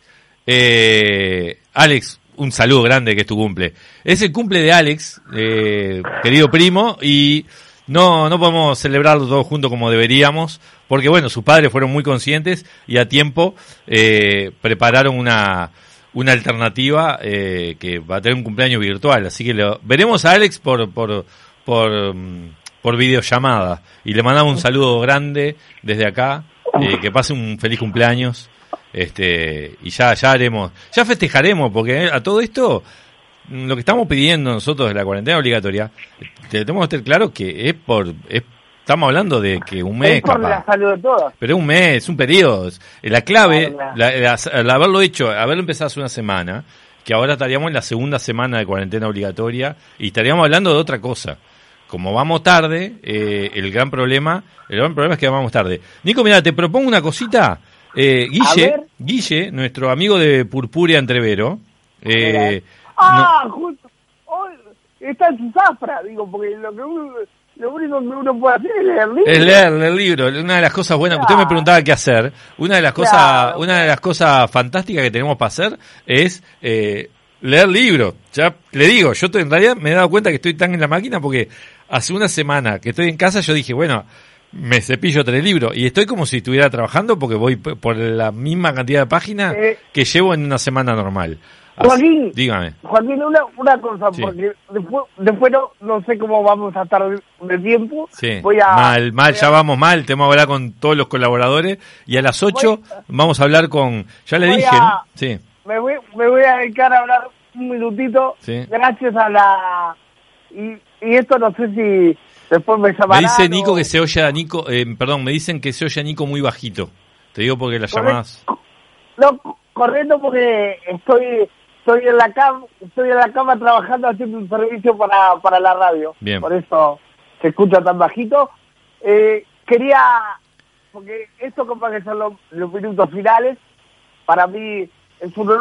eh, Alex, un saludo grande que es tu cumple. Es el cumple de Alex, eh, querido primo, y no no podemos celebrarlo todos juntos como deberíamos, porque bueno, sus padres fueron muy conscientes y a tiempo eh, prepararon una una alternativa eh, que va a tener un cumpleaños virtual, así que lo, veremos a Alex por por por por videollamada y le mandamos un saludo grande desde acá, eh, que pase un feliz cumpleaños. Este, y ya, ya haremos, ya festejaremos, porque a todo esto, lo que estamos pidiendo nosotros de la cuarentena obligatoria, tenemos que tener claro que es por, es, estamos hablando de que un mes, es por capaz, la salud de todos. Pero es un mes, un periodo. La clave, la, la, el haberlo hecho, haberlo empezado hace una semana, que ahora estaríamos en la segunda semana de cuarentena obligatoria, y estaríamos hablando de otra cosa. Como vamos tarde, eh, el gran problema, el gran problema es que vamos tarde. Nico, mira, te propongo una cosita. Eh, Guille, Guille, nuestro amigo de Purpúrea Entrevero. Eh, ah, no, justo. Oh, está en su zafra, digo, porque lo que uno, lo único que uno puede hacer es leer libros. Es leer, leer libros. Una de las cosas buenas, claro. Usted me preguntaba qué hacer. Una de las cosas, claro. una de las cosas fantásticas que tenemos para hacer es eh, leer libros. Ya le digo, yo en realidad me he dado cuenta que estoy tan en la máquina porque hace una semana que estoy en casa yo dije, bueno, me cepillo tres libros y estoy como si estuviera trabajando porque voy por la misma cantidad de páginas eh, que llevo en una semana normal. Así, Joaquín, dígame. Joaquín, una, una cosa, sí. Porque después, después no, no sé cómo vamos a estar de, de tiempo. Sí, voy a, mal, mal, voy ya a... vamos mal, tenemos que hablar con todos los colaboradores y a las ocho voy... vamos a hablar con, ya le voy dije, a... ¿no? Sí. Me voy, me voy a dedicar a hablar un minutito, sí. Gracias a la... Y, y esto no sé si... Después me llamarán. Me dice Nico o... que se oye a Nico, eh, perdón, me dicen que se oye a Nico muy bajito. Te digo porque las llamadas... No, correcto, porque estoy estoy en la cama, estoy en la cama trabajando haciendo un servicio para, para la radio. Bien. Por eso se escucha tan bajito. Eh, quería, porque esto capaz que son los, los minutos finales, para mí es un,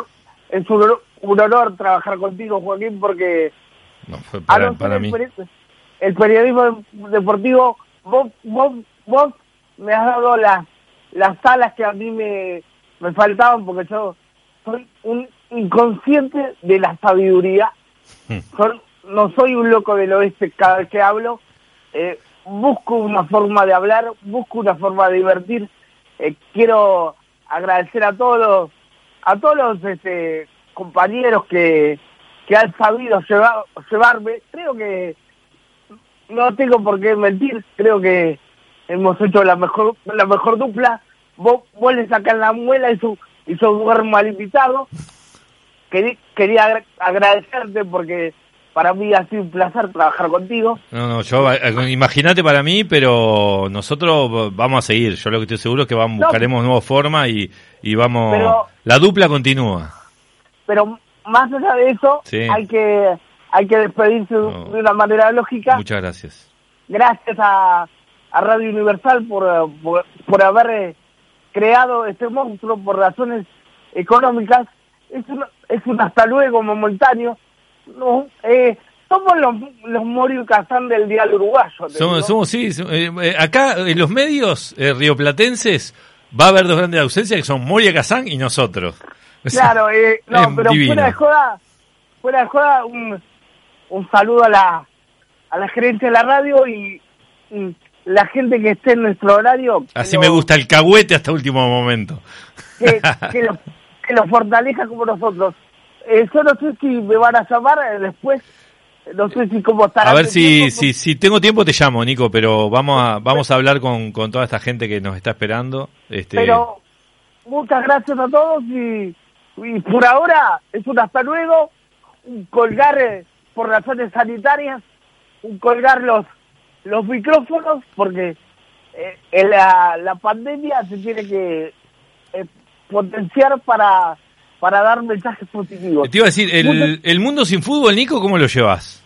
es un, un honor trabajar contigo, Joaquín, porque no, fue para, a no para ser mí. el, el periodismo deportivo, vos, vos, vos me has dado las, las alas que a mí me, me faltaban, porque yo soy un inconsciente de la sabiduría. Hmm. Son, no soy un loco del oeste cada vez que hablo. Eh, busco una forma de hablar, busco una forma de divertir. Eh, quiero agradecer a todos los, a todos los este, compañeros que, que han sabido llevar, llevarme. Creo que no tengo por qué mentir, creo que hemos hecho la mejor la mejor dupla. Vos, vos le sacás la muela y su, y su duermo al invitado. Quería, quería agradecerte porque para mí ha sido un placer trabajar contigo. No, no, yo, imagínate para mí, pero nosotros vamos a seguir. Yo lo que estoy seguro es que vamos, no, buscaremos nuevas formas y, y vamos... pero, la dupla continúa. Pero más allá de eso, sí. hay que hay que despedirse no. de una manera lógica. Muchas gracias. Gracias a, a Radio Universal por, por, por haber creado este monstruo por razones económicas. Es un, es un hasta luego momentáneo. No, eh, somos los, los Morio y Kazán del diario uruguayo. Somos, somos, sí. Eh, acá en los medios eh, rioplatenses va a haber dos grandes ausencias que son Moria Kazán y nosotros. Claro, eh, no, es pero divino. fuera de joda, fuera de joda, un, un saludo a la a la gerencia de la radio y, y la gente que esté en nuestro horario. Así lo, me gusta el cagüete hasta último momento. Que, que, lo, que lo fortalezca como nosotros. Eh, yo no sé si me van a llamar eh, después, no sé si cómo estará. A ver si, tiempo, si si tengo tiempo te llamo, Nico, pero vamos a vamos a hablar con, con toda esta gente que nos está esperando. Este... Pero muchas gracias a todos y, y por ahora es un hasta luego, un colgar eh, por razones sanitarias, un colgar los, los micrófonos porque eh, la, la pandemia se tiene que eh, potenciar para... para dar mensajes positivos. Te iba a decir, el, el mundo sin fútbol, Nico, ¿cómo lo llevas?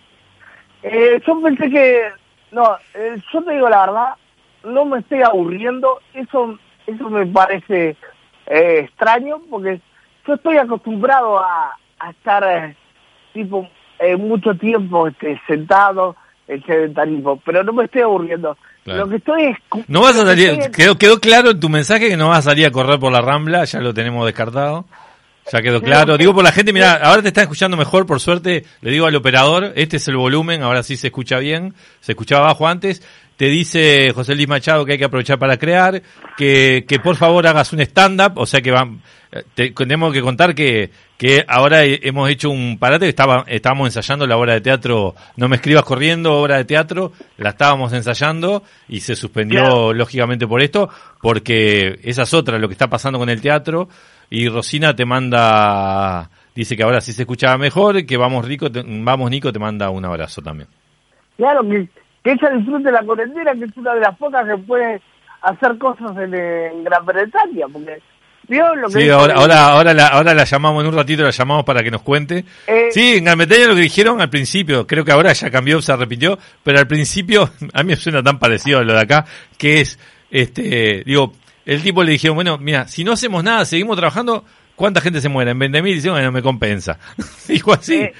Eh, yo pensé que... No, eh, yo te digo la verdad, no me estoy aburriendo, eso eso me parece eh, extraño, porque yo estoy acostumbrado a, a estar eh, tipo eh, mucho tiempo este, sentado, el sedentarismo, pero no me estoy aburriendo. Claro. Lo que estoy es... No vas a salir, estoy... quedó, quedó claro en tu mensaje que no vas a salir a correr por la Rambla, ya lo tenemos descartado. Ya quedó claro. Digo por la gente, mira, ahora te está escuchando mejor, por suerte. Le digo al operador, este es el volumen, ahora sí se escucha bien. Se escuchaba bajo antes. Te dice José Luis Machado que hay que aprovechar para crear, que, que por favor hagas un stand-up, o sea que va, te, tenemos que contar que, que ahora hemos hecho un parate, estaba, estábamos ensayando la obra de teatro, No me escribas corriendo, obra de teatro, la estábamos ensayando y se suspendió claro. lógicamente por esto, porque esa es otra, lo que está pasando con el teatro. Y Rosina te manda, dice que ahora sí se escuchaba mejor, que vamos Rico, te, vamos Nico, te manda un abrazo también. Claro, que, que ella disfrute la cuarentena, que es una de las pocas que puede hacer cosas en, en Gran Bretaña, porque ¿vio lo que sí, ahora, ahora, ahora, la, ahora la llamamos, en un ratito la llamamos para que nos cuente. Eh, sí, en Gran Bretaña lo que dijeron al principio, creo que ahora ya cambió, se arrepintió, pero al principio, a mí me suena tan parecido a lo de acá, que es, este, digo, el tipo le dijeron, bueno, mira, si no hacemos nada, seguimos trabajando, ¿cuánta gente se muere? En veinte mil, y dice, bueno, me compensa. Dijo así. Eh,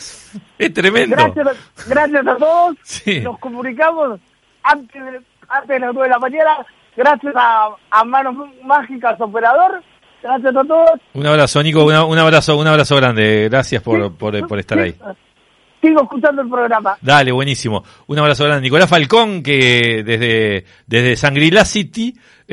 es tremendo. Gracias, gracias a todos. Sí. Nos comunicamos antes de, antes de las nueve de la mañana. Gracias a, a Manos Mágicas Operador. Gracias a todos. Un abrazo, Nico, una, un abrazo, un abrazo grande. Gracias por, sí, por, por estar sí. ahí. Sigo escuchando el programa. Dale, buenísimo. Un abrazo grande. Nicolás Falcón, que desde, desde Shangri-La City,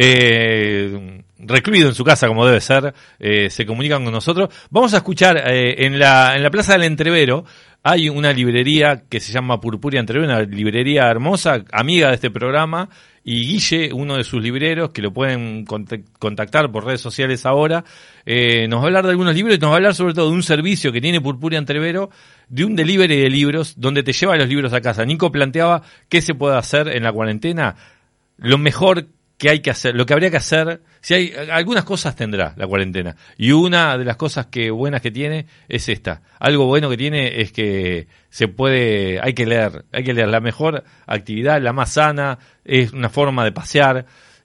eh, recluido en su casa como debe ser, eh, se comunican con nosotros. Vamos a escuchar, eh, en la, en la Plaza del Entrevero, hay una librería que se llama Purpuria Entrevero, una librería hermosa, amiga de este programa, y Guille, uno de sus libreros, que lo pueden contactar por redes sociales ahora, eh, nos va a hablar de algunos libros y nos va a hablar sobre todo de un servicio que tiene Purpuria Entrevero, de un delivery de libros, donde te lleva los libros a casa. Nico planteaba qué se puede hacer en la cuarentena. Lo mejor que hay que hacer, lo que habría que hacer, si hay algunas cosas tendrá la cuarentena, y una de las cosas que buenas que tiene es esta. Algo bueno que tiene es que se puede, hay que leer, hay que leer. La mejor actividad, la más sana, es una forma de pasear,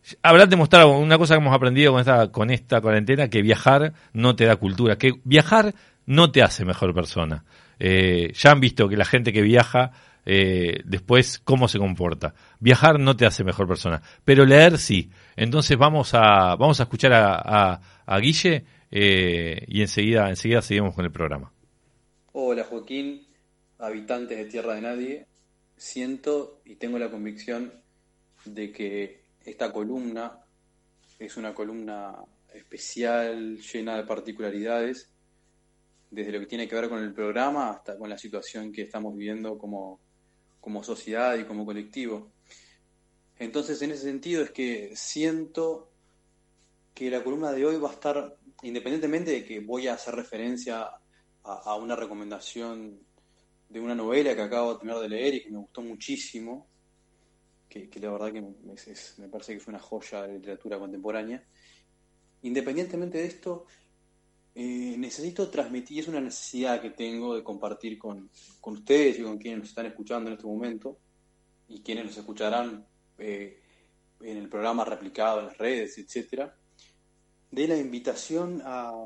habrán demostrado una cosa que hemos aprendido con esta, con esta cuarentena, que viajar no te da cultura, que viajar no te hace mejor persona. Eh, ya han visto que la gente que viaja, eh, después cómo se comporta. Viajar no te hace mejor persona, pero leer sí. Entonces vamos a vamos a escuchar a, a, a Guille eh, y enseguida enseguida seguimos con el programa. Hola Joaquín, habitantes de Tierra de Nadie. Siento y tengo la convicción de que esta columna es una columna especial, llena de particularidades, desde lo que tiene que ver con el programa hasta con la situación que estamos viviendo como, como sociedad y como colectivo. Entonces, en ese sentido es que siento que la columna de hoy va a estar, independientemente de que voy a hacer referencia a, a una recomendación de una novela que acabo de terminar de leer y que me gustó muchísimo, que, que la verdad que me, es, me parece que es una joya de literatura contemporánea. Independientemente de esto, eh, necesito transmitir, es una necesidad que tengo de compartir con, con ustedes y con quienes nos están escuchando en este momento, y quienes nos escucharán eh, en el programa replicado en las redes, etcétera, de la invitación a,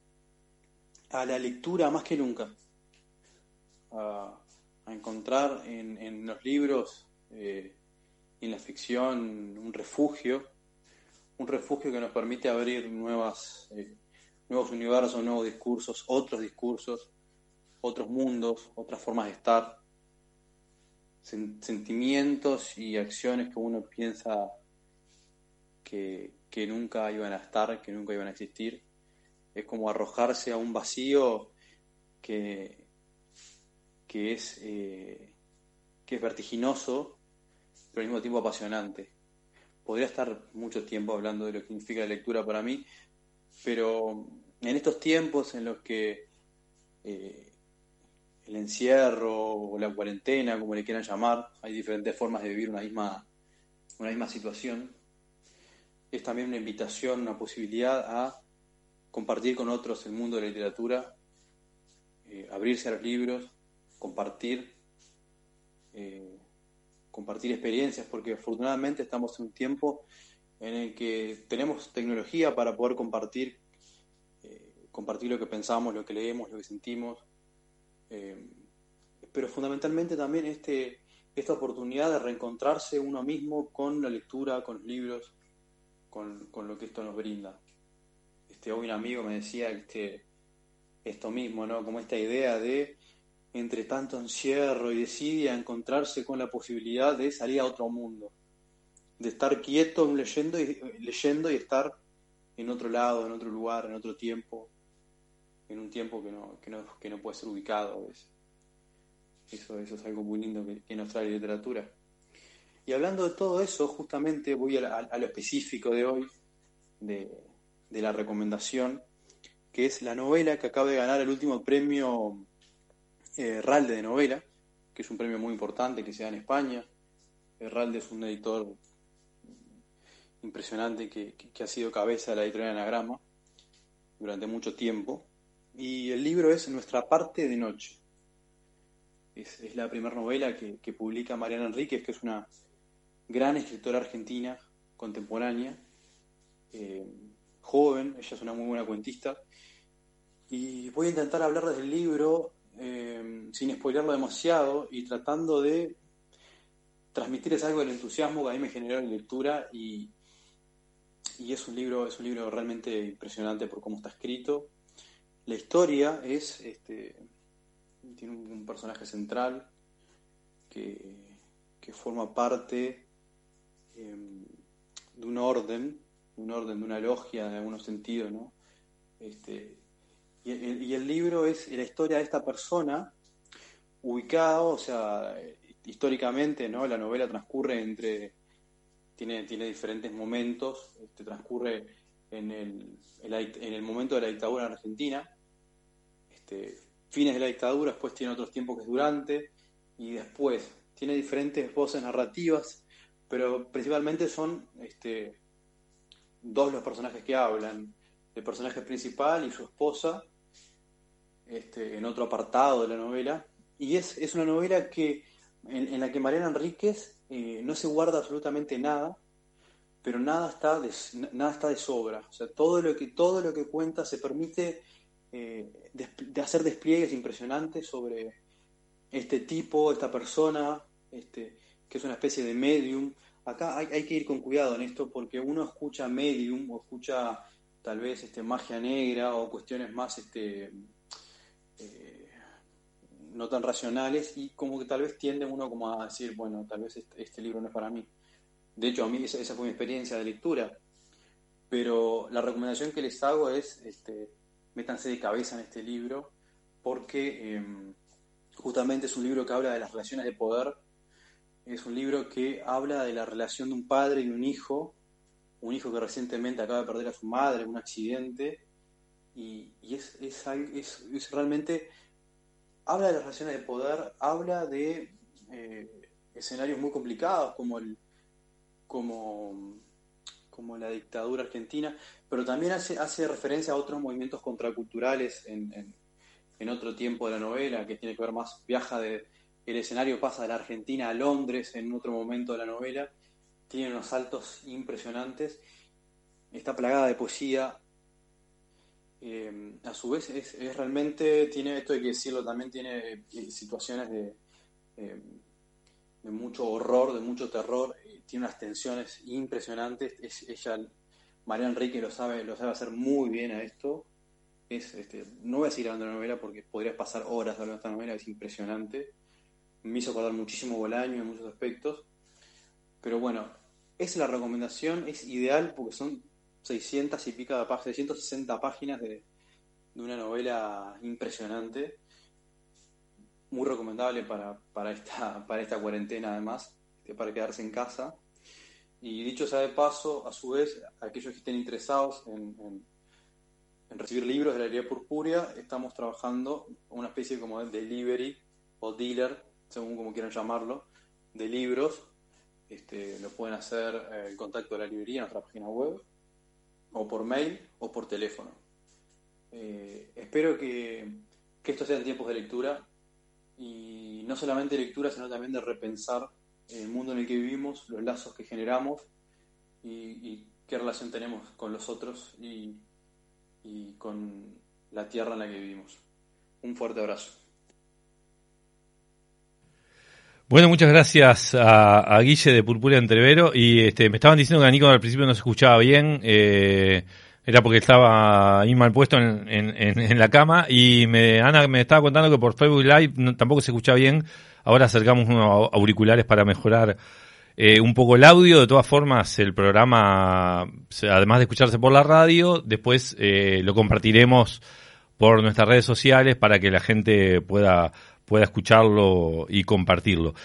a la lectura más que nunca, a, a encontrar en, en los libros eh, y en la ficción un refugio, un refugio que nos permite abrir nuevas, eh, nuevos universos, nuevos discursos, otros discursos, otros mundos, otras formas de estar, sen- sentimientos y acciones que uno piensa que, que nunca iban a estar, que nunca iban a existir. Es como arrojarse a un vacío que, que, es, eh, que es vertiginoso, pero al mismo tiempo apasionante. Podría estar mucho tiempo hablando de lo que significa la lectura para mí, pero en estos tiempos en los que eh, el encierro o la cuarentena, como le quieran llamar, hay diferentes formas de vivir una misma, una misma situación, es también una invitación, una posibilidad a compartir con otros el mundo de la literatura, eh, abrirse a los libros, compartir, eh, compartir experiencias, porque afortunadamente estamos en un tiempo en el que tenemos tecnología para poder compartir, eh, compartir lo que pensamos, lo que leemos, lo que sentimos, eh, pero fundamentalmente también este, esta oportunidad de reencontrarse uno mismo con la lectura, con los libros, con, con lo que esto nos brinda. Este, hoy un amigo me decía este, esto mismo, ¿no? Como esta idea de, entre tanto encierro y desidia, encontrarse con la posibilidad de salir a otro mundo, de estar quieto leyendo y, leyendo y estar en otro lado, en otro lugar, en otro tiempo, en un tiempo que no, que no, que no puede ser ubicado. ¿Ves? Eso, eso es algo muy lindo que, que nos trae la literatura. Y hablando de todo eso, justamente voy a, la, a lo específico de hoy, de, de la recomendación, que es la novela que acaba de ganar el último premio eh, Ralde de novela, que es un premio muy importante que se da en España. Eh, Ralde es un editor impresionante que, que, que ha sido cabeza de la editorial Anagrama durante mucho tiempo. Y el libro es Nuestra parte de noche. Es, es la primera novela que, que publica Mariana Enríquez, que es una gran escritora argentina contemporánea, eh, joven, ella es una muy buena cuentista. Y voy a intentar hablar desde el libro eh, sin spoilerlo demasiado y tratando de transmitirles algo del entusiasmo que a mí me generó la lectura, y, y es un libro, es un libro realmente impresionante por cómo está escrito. La historia es, este, tiene un, un personaje central que, que forma parte eh, de un orden, un orden de una logia en algunos sentidos, ¿no? Este, y, el, y el libro es la historia de esta persona ubicado, o sea, históricamente, ¿no? La novela transcurre entre, tiene, tiene diferentes momentos, este, transcurre en el, en el momento de la dictadura en Argentina, este, fines de la dictadura, después tiene otros tiempos que es durante, y después tiene diferentes voces narrativas, pero principalmente son este, dos los personajes que hablan, el personaje principal y su esposa, este, en otro apartado de la novela, y es, es una novela que en, en la que Mariana Enríquez eh, no se guarda absolutamente nada, pero nada está de, nada está de sobra. O sea, todo lo que, todo lo que cuenta se permite eh, de, de hacer despliegues impresionantes sobre este tipo, esta persona, este, que es una especie de medium. Acá hay, hay que ir con cuidado en esto, porque uno escucha medium o escucha tal vez este, magia negra o cuestiones más este, eh, no tan racionales, y como que tal vez tiende uno como a decir, bueno, tal vez este, este libro no es para mí. De hecho, a mí esa, esa fue mi experiencia de lectura. Pero la recomendación que les hago es, este, métanse de cabeza en este libro, porque eh, justamente es un libro que habla de las relaciones de poder. Es un libro que habla de la relación de un padre y un hijo, un hijo que recientemente acaba de perder a su madre en un accidente, y, y es, es, es, es realmente, habla de las relaciones de poder, habla de eh, escenarios muy complicados como el como, como la dictadura argentina, pero también hace, hace referencia a otros movimientos contraculturales en, en, en otro tiempo de la novela, que tiene que ver más, viaja de, el escenario pasa de la Argentina a Londres en otro momento de la novela, tiene unos saltos impresionantes, está plagada de poesía, eh, a su vez es, es realmente, tiene, esto hay que decirlo, también tiene eh, situaciones de... Eh, de mucho horror, de mucho terror, eh, tiene unas tensiones impresionantes. Es, ella, María Enrique lo sabe, lo sabe hacer muy bien a esto. Es, este, no voy a seguir hablando de la novela porque podrías pasar horas hablando de esta novela, es impresionante. Me hizo acordar muchísimo Bolaño en muchos aspectos. Pero bueno, es la recomendación, es ideal porque son seiscientas y pica de páginas, seiscientas sesenta páginas de, de una novela impresionante. Muy recomendable para, para, esta, para esta cuarentena, además, para quedarse en casa. Y dicho sea de paso, a su vez, aquellos que estén interesados en, en, en recibir libros de la librería Purpúrea, estamos trabajando una especie como de delivery o dealer, según como quieran llamarlo, de libros. Este, lo pueden hacer eh, el contacto de la librería en nuestra página web, o por mail, o por teléfono. Eh, espero que, que estos sean tiempos de lectura, y no solamente lectura, sino también de repensar el mundo en el que vivimos, los lazos que generamos y, y qué relación tenemos con los otros y, y con la tierra en la que vivimos. Un fuerte abrazo. Bueno, muchas gracias a, a Guille de Purpúrea Entrevero. Y este, me estaban diciendo que a Nico al principio no se escuchaba bien. Eh, era porque estaba ahí mal puesto en, en, en la cama. Y me, Ana me estaba contando que por Facebook Live no, tampoco se escuchaba bien. Ahora acercamos unos auriculares para mejorar eh, un poco el audio. De todas formas, el programa, además de escucharse por la radio, después eh, lo compartiremos por nuestras redes sociales para que la gente pueda pueda escucharlo y compartirlo.